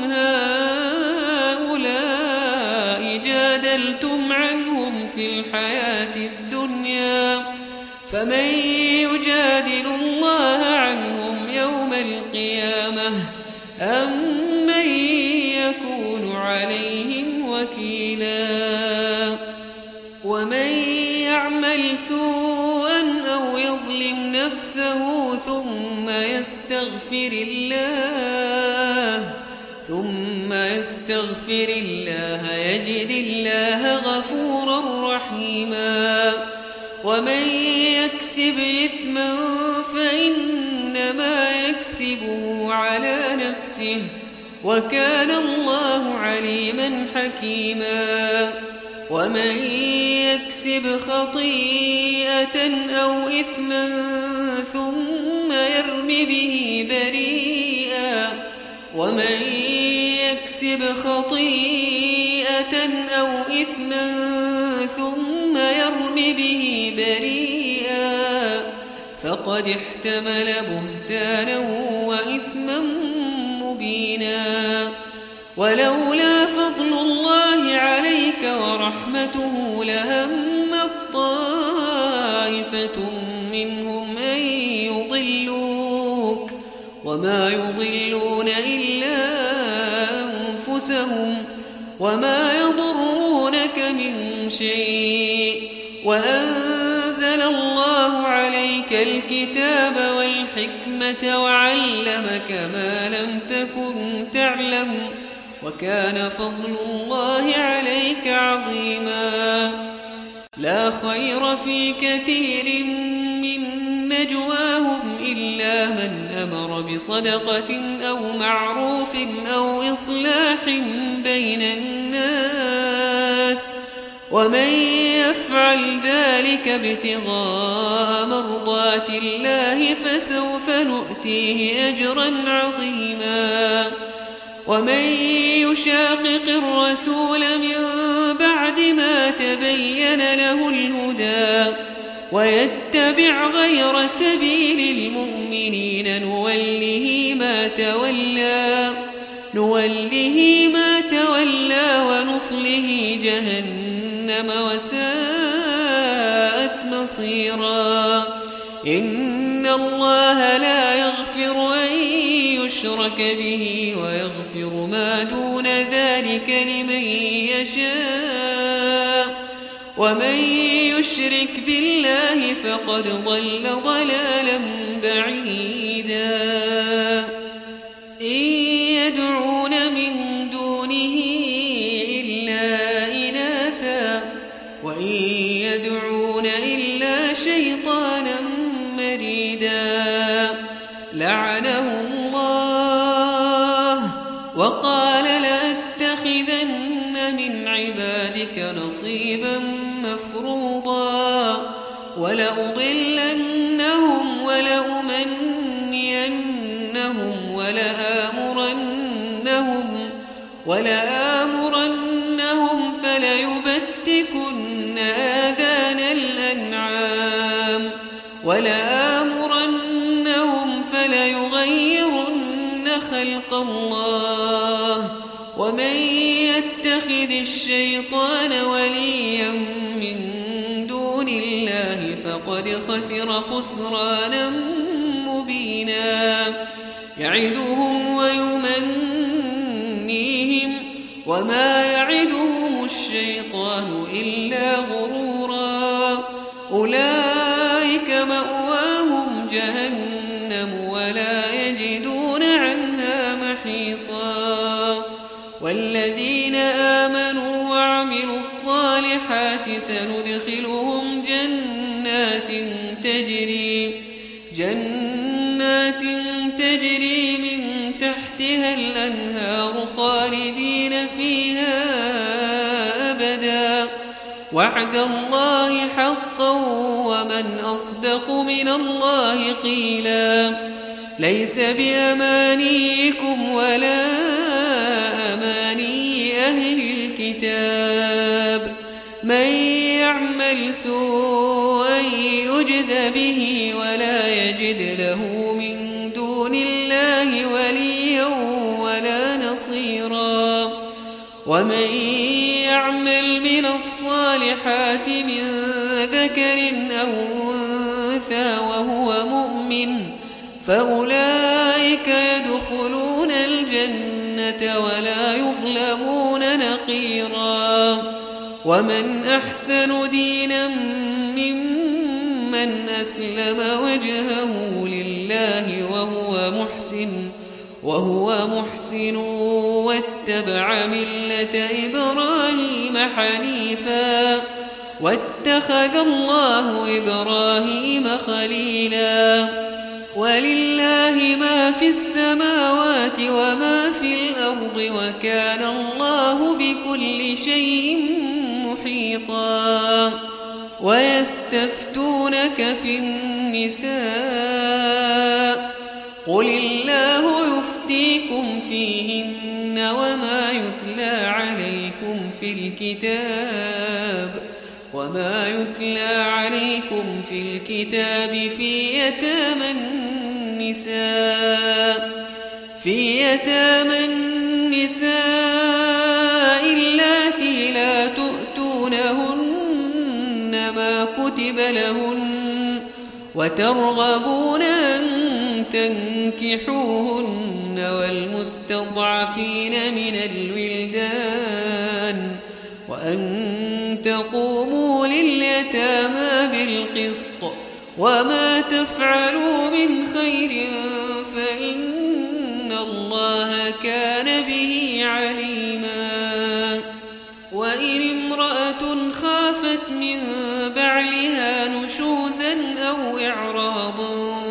هؤلاء جادلتم عنهم في الحياة الدنيا فمن يجادل الله عنهم يوم القيامة أم من يكون عليهم وكيلا ومن يعمل سوءا أو يظلم نفسه ثم يستغفر الله ثم يستغفر الله يجد الله غفورا رحيما ومن يكسب إثما فإنما يكسبه على نفسه وكان الله عليما حكيما ومن يكسب خطيئة أو إثما ثم يرم به بريئا ومن يكسب خطيئة أو إثما ثم يرم به بريئا فقد احتمل بهتانا وإثما مبينا ولولا فضل الله عليك ورحمته لهمت طائفة منهم أن يضلوك وما يضلون إلا أنفسهم وما يضرونك من شيء وأنزل الله عليك الكتاب والحكمة وعلمك ما لم تكن تعلم وكان فضل الله عليك عظيما لا خير في كثير من نجواهم إلا من أمر بصدقة أو معروف أو إصلاح بين الناس ومن يفعل ذلك ابتغاء مرضات الله فسوف نؤتيه أجرا عظيما ومن يشاقق الرسول من بعد ما تبين له الهدى ويتبع غير سبيل المؤمنين نوله ما تولى نوله ما تولى ونصله جهنم وساءت مصيرا إن الله لا يغفر أن يشرك به ويغفر ما دون ذلك لمن يشاء ومن يشرك بالله فقد ضل ضلالا بعيدا إن يدعون من دونه إلا إناثا وإن يدعون إلا شيطانا مريدا لعنه الله وقال لأتخذن من عبادك نصيبا مفروضا ولأضلنهم ولأمنينهم ولآمرنهم ولآمرنهم فليبتكن آذان الأنعام ولآمرنهم فليغيرن خلق الله ومن يتخذ الشيطان وليا من دون الله فقد خسر خسرانا مبينا يعدهم ويمنيهم وما يعدهم الشيطان إلا غرورا أولئك مأواهم جهنم ولا يجدون عنها محيصا والذين آمنوا وعملوا الصالحات سندخلهم جنات تجري جنات تجري من تحتها الأنهار خالدين فيها أبدا وعد الله حقا ومن أصدق من الله قيلا ليس بأمانيكم ولا أماني أهل الكتاب من يعمل سوءا يجز به ولا يجد له من دون الله وليا ولا نصيرا ومن يعمل من الصالحات من ذكر أو أنثى وهو مؤمن فأولئك يدخلون الجنة ولا يظلمون نقيرا ومن أحسن دينا ممن أسلم وجهه لله وهو محسن وهو محسن واتبع ملة إبراهيم حنيفا واتخذ الله إبراهيم خليلا ولله ما في السماوات وما في الأرض وكان الله بكل شيء محيطا ويستفتونك في النساء قل الله يفتيكم فيهن وما يتلى عليكم في الكتاب وما يتلى عليكم في الكتاب في يتامى النساء في يتامى النساء اللاتي لا تؤتونهن ما كتب لهن وترغبون أن تنكحوهن والمستضعفين من الولدان وأن تقوموا لليتامى بالقسط وما تفعلوا من خير فإن الله كان به عليما وإن امرأة خافت من بعلها نشوزا أو إعراضا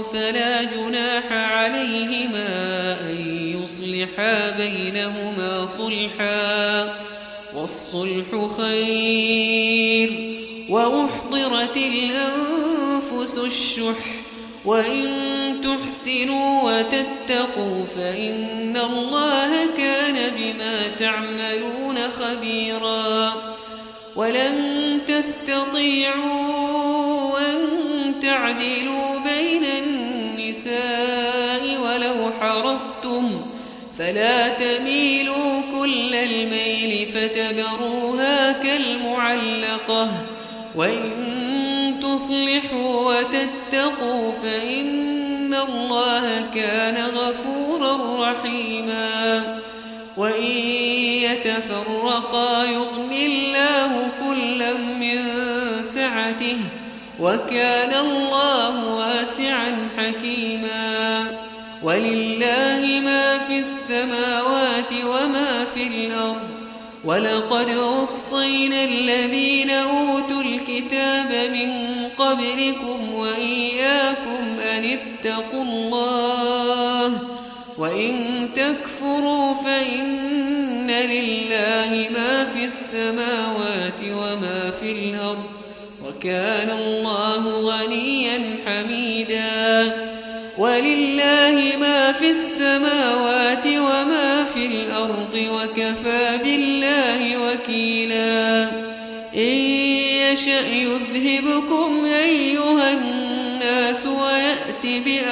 فلا جناح عليهما أن يصلحا بينهما صلحا والصلح خير وأحضرت الأنفس الشح وإن تحسنوا وتتقوا فإن الله كان بما تعملون خبيرا ولن تستطيعوا أن تعدلوا بين النساء ولو حرصتم فلا تميلوا كل الميل فتذروها كالمعلقة وإن تصلحوا وتتقوا فإن الله كان غفورا رحيما وإن يتفرقا يغن الله كلا من سعته وكان الله واسعا حكيما ولله ما في السماوات وما في الأرض ولقد وصينا الذين أوتوا الكتاب من قبلكم وإياكم أن اتقوا الله وإن تكفروا فإن لله ما في السماوات وما في الأرض وكان الله غنيا حميدا ولله ما في السماوات وما في الأرض وكفى بالله وكيلا إن يشأ يذهبكم أيها الناس ويأت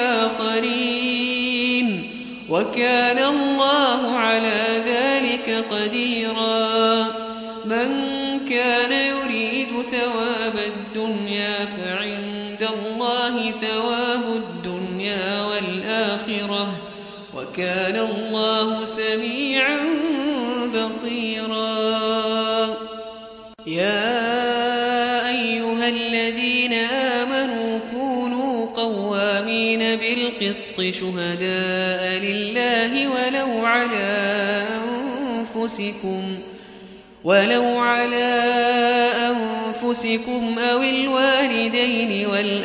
بآخرين وكان الله على ذلك قديرا من كان يريد ثواب الدنيا فعند الله ثواب الدنيا والآخرة وكان الله سميعا بصيرا يا أيها الذين آمنوا كونوا قوامين بالقسط شهداء لله ولو على أنفسكم ولو على أنفسكم أو الوالدين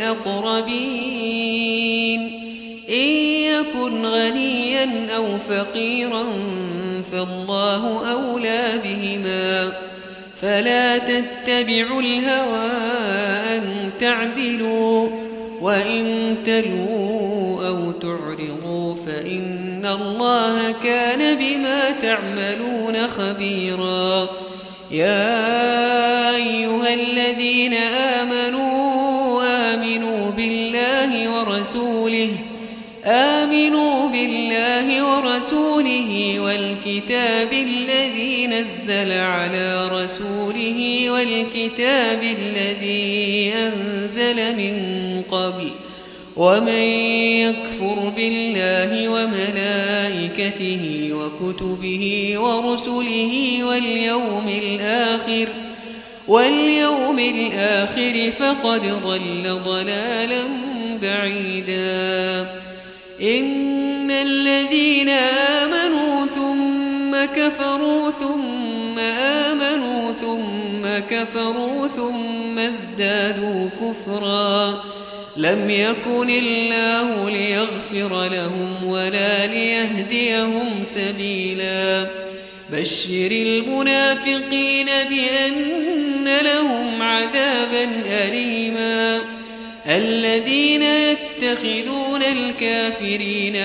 والأقربين إن يكن غنيا أو فقيرا فالله أولى بهما فلا تتبعوا الهوى أن تعدلوا وإن تلووا أو تعرضوا فإن الله كان بما تعملون خبيرا يا أيها الذين آمنوا آمنوا بالله ورسوله آمنوا بالله ورسوله والكتاب الذي نزل على رسوله والكتاب الذي أنزل من قبل ومن يكفر بالله وملائكته وكتبه ورسله واليوم الآخر واليوم الآخر فقد ضل ضلالا بعيدا إن الذين آمنوا ثم كفروا ثم آمنوا ثم كفروا ثم ازدادوا كفرا لم يكن الله ليغفر لهم ولا ليهديهم سبيلا بشر المنافقين بأن لهم عذابا أليما الذين يتخذون الكافرين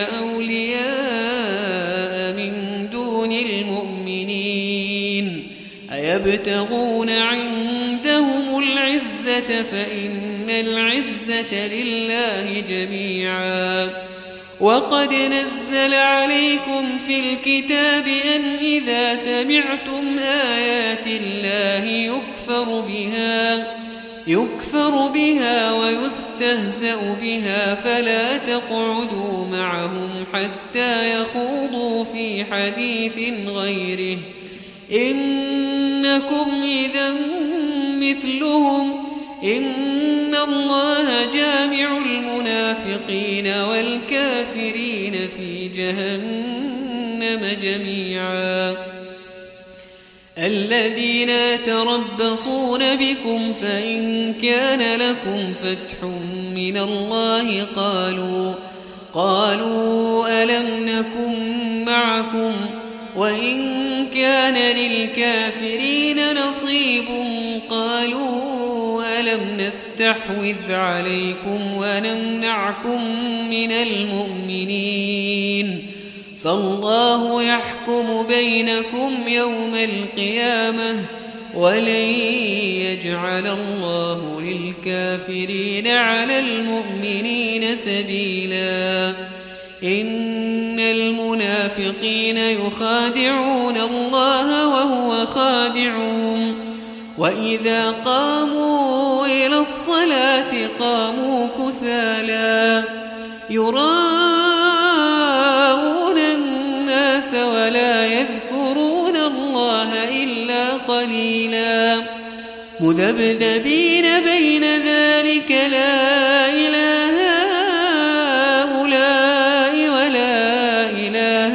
أولياء من دون المؤمنين أيبتغون عندهم العزة فإن العزة لله جميعا وقد نزل عليكم في الكتاب أن إذا سمعتم آيات الله يكفر بها يكفر بها ويستهزأ بها فلا تقعدوا معهم حتى يخوضوا في حديث غيره إنكم إذا مثلهم إن الله جامع المنافقين والكافرين في جهنم جميعا الذين يتربصون بكم فإن كان لكم فتح من الله قالوا قالوا ألم نكن معكم وإن كان للكافرين نصيب قالوا ألم نستحوذ عليكم ونمنعكم من المؤمنين فالله يحكم بينكم يوم القيامة ولن يجعل الله للكافرين على المؤمنين سبيلا إن المنافقين يخادعون الله وهو خادعهم وإذا قاموا إلى الصلاة قاموا كسالى يراءون الناس ولا يذكرون الله إلا قليلا مذبذبين بين ذلك لا إله هؤلاء ولا إله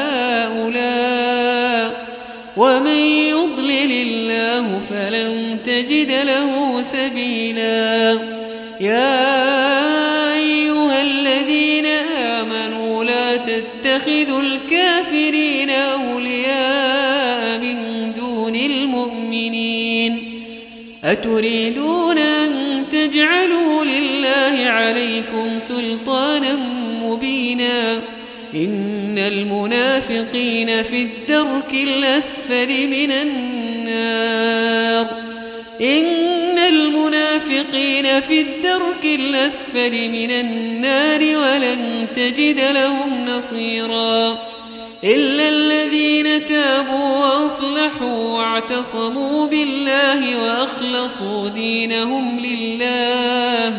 هؤلاء ومن يضلل الله فلن تجد له سبيلا يا أيها الذين آمنوا لا تتخذوا الكافرين أولياء من دون المؤمنين أتريدون أن تجعلوا لله عليكم سلطانا مبينا إن المنافقين في الدرك الأسفل من النار إن المنافقين في الدرك الأسفل من النار ولن تجد لهم نصيرا إلا الذين تابوا وأصلحوا واعتصموا بالله وأخلصوا دينهم لله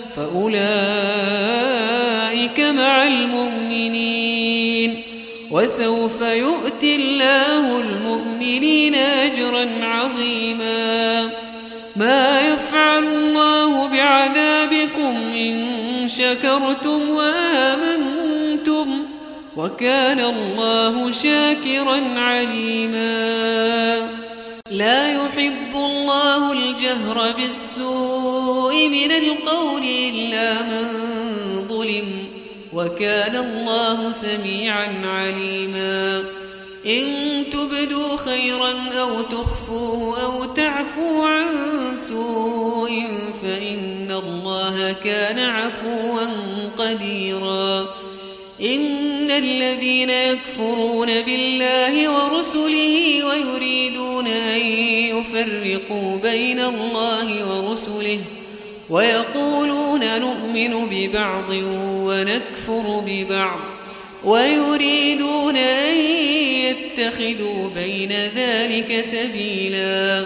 فأولئك مع المؤمنين وسوف يؤتي الله المؤمنين أجرا عظيما ما يفعل الله بعذابكم إن شكرتم وآمنتم وكان الله شاكرا عليما لا يحب الله الجهر بالسوء من القول إلا من ظلم وكان الله سميعا عليما إن تبدوا خيرا أو تخفوه أو تعفو عن سوء فإن الله كان عفوا قديرا إن الذين يكفرون بالله ورسله ويريدون أن يفرقوا بين الله ورسله ويقولون نؤمن ببعض ونكفر ببعض ويريدون أن يتخذوا بين ذلك سبيلا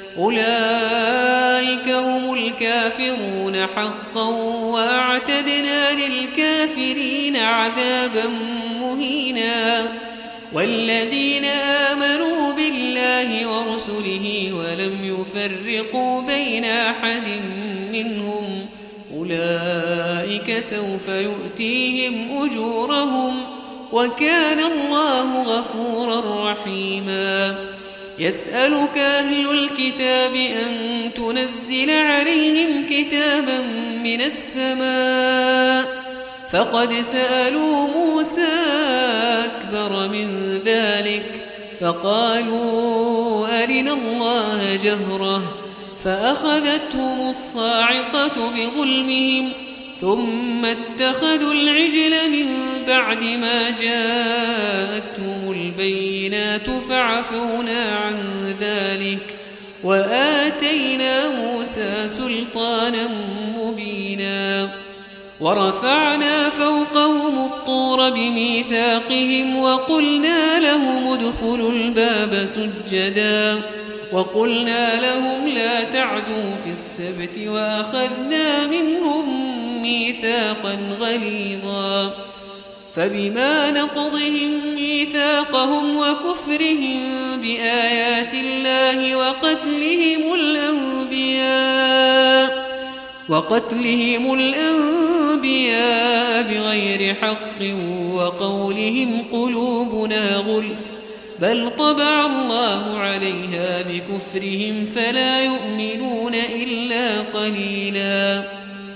أولئك هم الكافرون حقا وأعتدنا للكافرين عذابا مهينا والذين آمنوا بالله ورسله ولم يفرقوا بين أحد منهم أولئك سوف يؤتيهم أجورهم وكان الله غفورا رحيما يسألك أهل الكتاب أن تنزل عليهم كتابا من السماء فقد سألوا موسى أكبر من ذلك فقالوا أرنا الله جهرة فأخذتهم الصاعقة بظلمهم ثم اتخذوا العجل من بعد ما جاءتهم البينات فعفونا عن ذلك وآتينا موسى سلطانا مبينا ورفعنا فوقهم الطور بميثاقهم وقلنا لهم ادخلوا الباب سجدا وقلنا لهم لا تعدوا في السبت وأخذنا منهم ميثاقا غليظا فبما نقضهم ميثاقهم وكفرهم بآيات الله وقتلهم الأنبياء وقتلهم الأنبياء بغير حق وقولهم قلوبنا غلف بل طبع الله عليها بكفرهم فلا يؤمنون إلا قليلا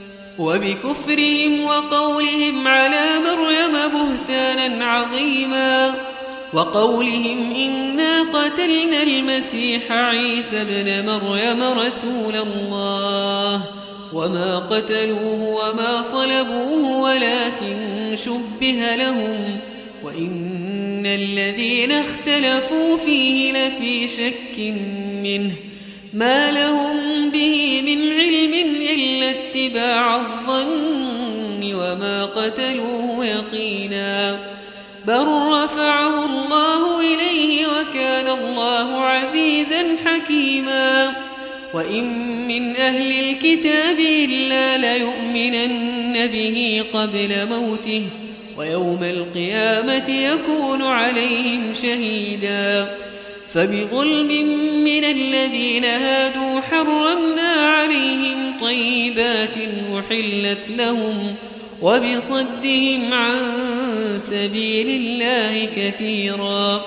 وبكفرهم وقولهم على مريم بهتانا عظيما وقولهم إنا قتلنا المسيح عيسى ابن مريم رسول الله وما قتلوه وما صلبوه ولكن شبه لهم وإن الذين اختلفوا فيه لفي شك منه ما لهم به من علم إلا اتباع الظن وما قتلوه يقينا بل رفعه الله إليه وكان الله عزيزا حكيما وإن من أهل الكتاب إلا ليؤمنن به قبل موته ويوم القيامة يكون عليهم شهيدا فبظلم من الذين هادوا حرمنا عليهم طيبات أحلت لهم وبصدهم عن سبيل الله كثيرا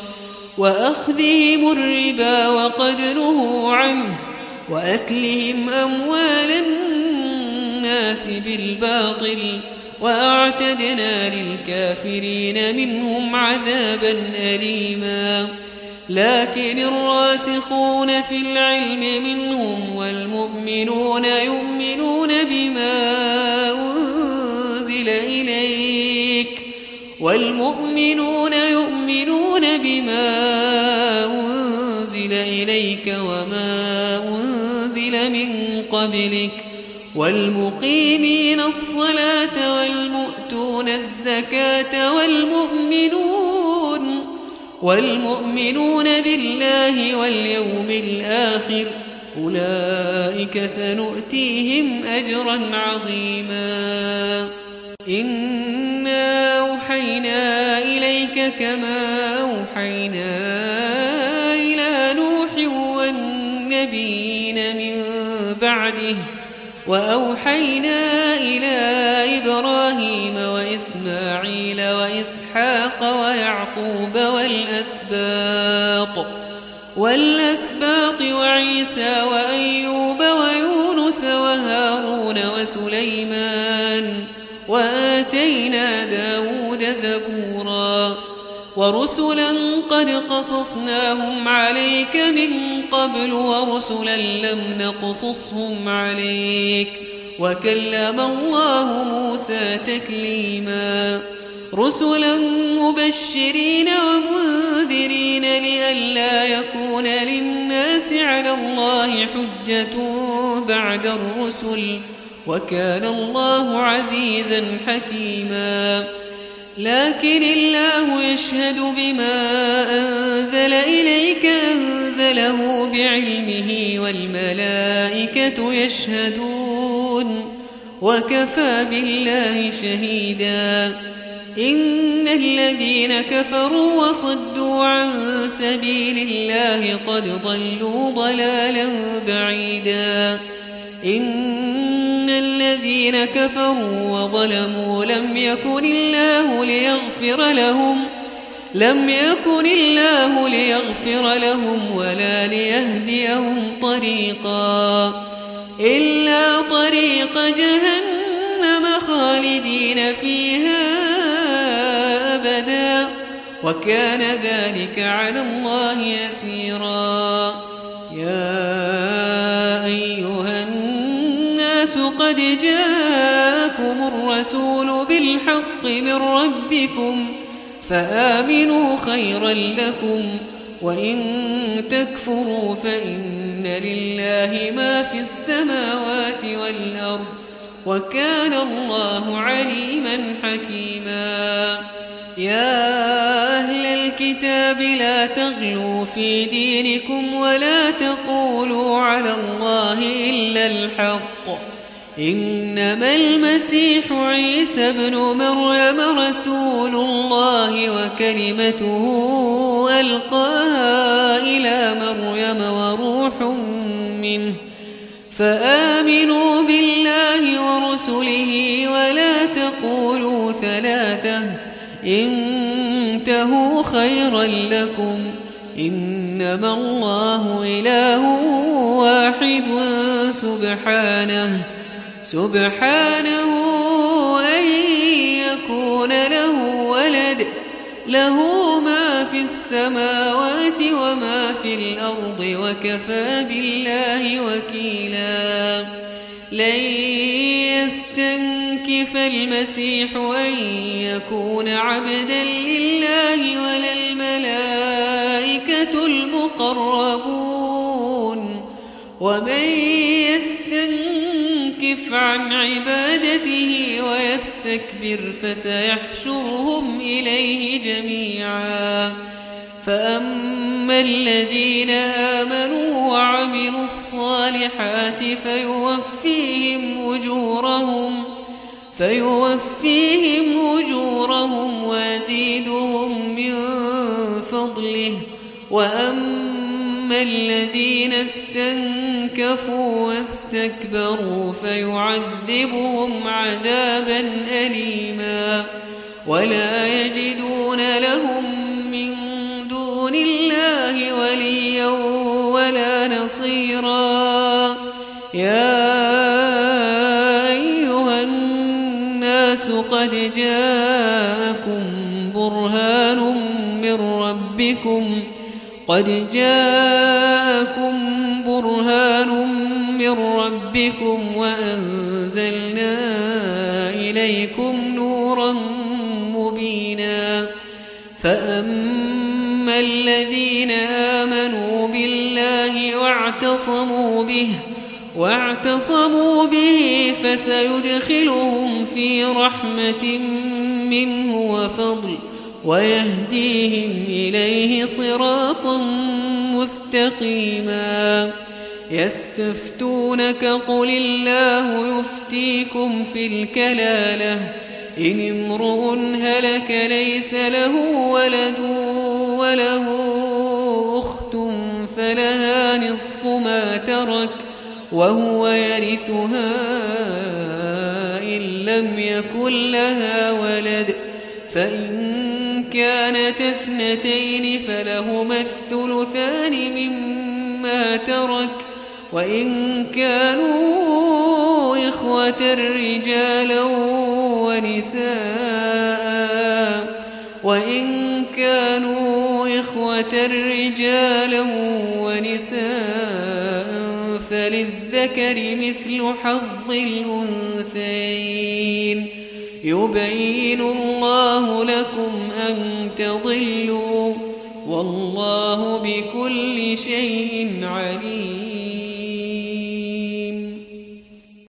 وأخذهم الربا وقد نهوا عنه وأكلهم أموال الناس بالباطل وأعتدنا للكافرين منهم عذابا أليما لكن الراسخون في العلم منهم والمؤمنون يؤمنون بما أنزل إليك والمؤمنون يؤمنون بما أنزل إليك وما أنزل من قبلك والمقيمين الصلاة والمؤتون الزكاة والمؤمنون والمؤمنون بالله واليوم الآخر أولئك سنؤتيهم أجرا عظيما إنا أوحينا إليك كما أوحينا إلى نوح والنبيين من بعده وأوحينا إلى إبراهيم وإسماعيل وإسحاق ويعقوب والأسباط والأسباط وعيسى وأيوب ويونس وهارون وسليمان وآتينا داود زبورا ورسلا قد قصصناهم عليك من قبل ورسلا لم نقصصهم عليك وكلم الله موسى تكليما رسلا مبشرين ومنذرين لئلا يكون للناس على الله حجة بعد الرسل وكان الله عزيزا حكيما لكن الله يشهد بما أنزل إليك أنزله بعلمه والملائكة يشهدون وكفى بالله شهيدا إن الذين كفروا وصدوا عن سبيل الله قد ضلوا ضلالا بعيدا إن الذين كفروا وظلموا لم يكن الله ليغفر لهم لم يكن الله ليغفر لهم ولا ليهديهم طريقا إلا طريق جهنم خالدين فيها أبدا وكان ذلك على الله يسيرا يا أيها الناس قد جاءكم الرسول بالحق من ربكم فآمنوا خيرا لكم وإن تكفروا فإن لله ما في السماوات والأرض وكان الله عليما حكيما يا أهل الكتاب لا تغلوا في دينكم ولا تقولوا على الله إلا الحق إنما المسيح عيسى ابن مريم رسول الله وكلمته ألقاها إلى مريم وروح منه فآمنوا بالله ورسله ولا تقولوا ثلاثة انتهوا خيرا لكم إنما الله إله واحد سبحانه سبحانه أن يكون له ولد له ما في السماوات وما في الأرض وكفى بالله وكيلا لن يستنكف المسيح أن يكون عبدا لله ولا الملائكة المقربون ومن يستنكف عن عبادته ويستكبر فسيحشرهم إليه جميعا فأما الذين آمنوا وعملوا الصالحات فيوفيهم أجورهم فيوفيهم أجورهم ويزيدهم من فضله وأما الذين استنكفوا واستكبروا فيعذبهم عذابا أليما ولا يجدون لهم من دون الله وليا ولا نصيرا يا أيها الناس قد جاءكم برهان من ربكم قد جاءكم برهان من ربكم وأنزلنا إليكم نورا مبينا فأما الذين آمنوا بالله واعتصموا به واعتصموا به فسيدخلهم في رحمة منه وفضل ويهديهم إليه صراطا مستقيما يستفتونك قل الله يفتيكم في الكلالة إن امرؤ هلك ليس له ولد وله أخت فلها نصف ما ترك وهو يرثها إن لم يكن لها ولد فإن كانت اثنتين فلهما الثلثان مما ترك وإن كانوا إخوة رجالا ونساء وإن كانوا إخوة رجالا ونساء فللذكر مثل حظ الأنثيين يبين الله لكم أن تضلوا والله بكل شيء عليم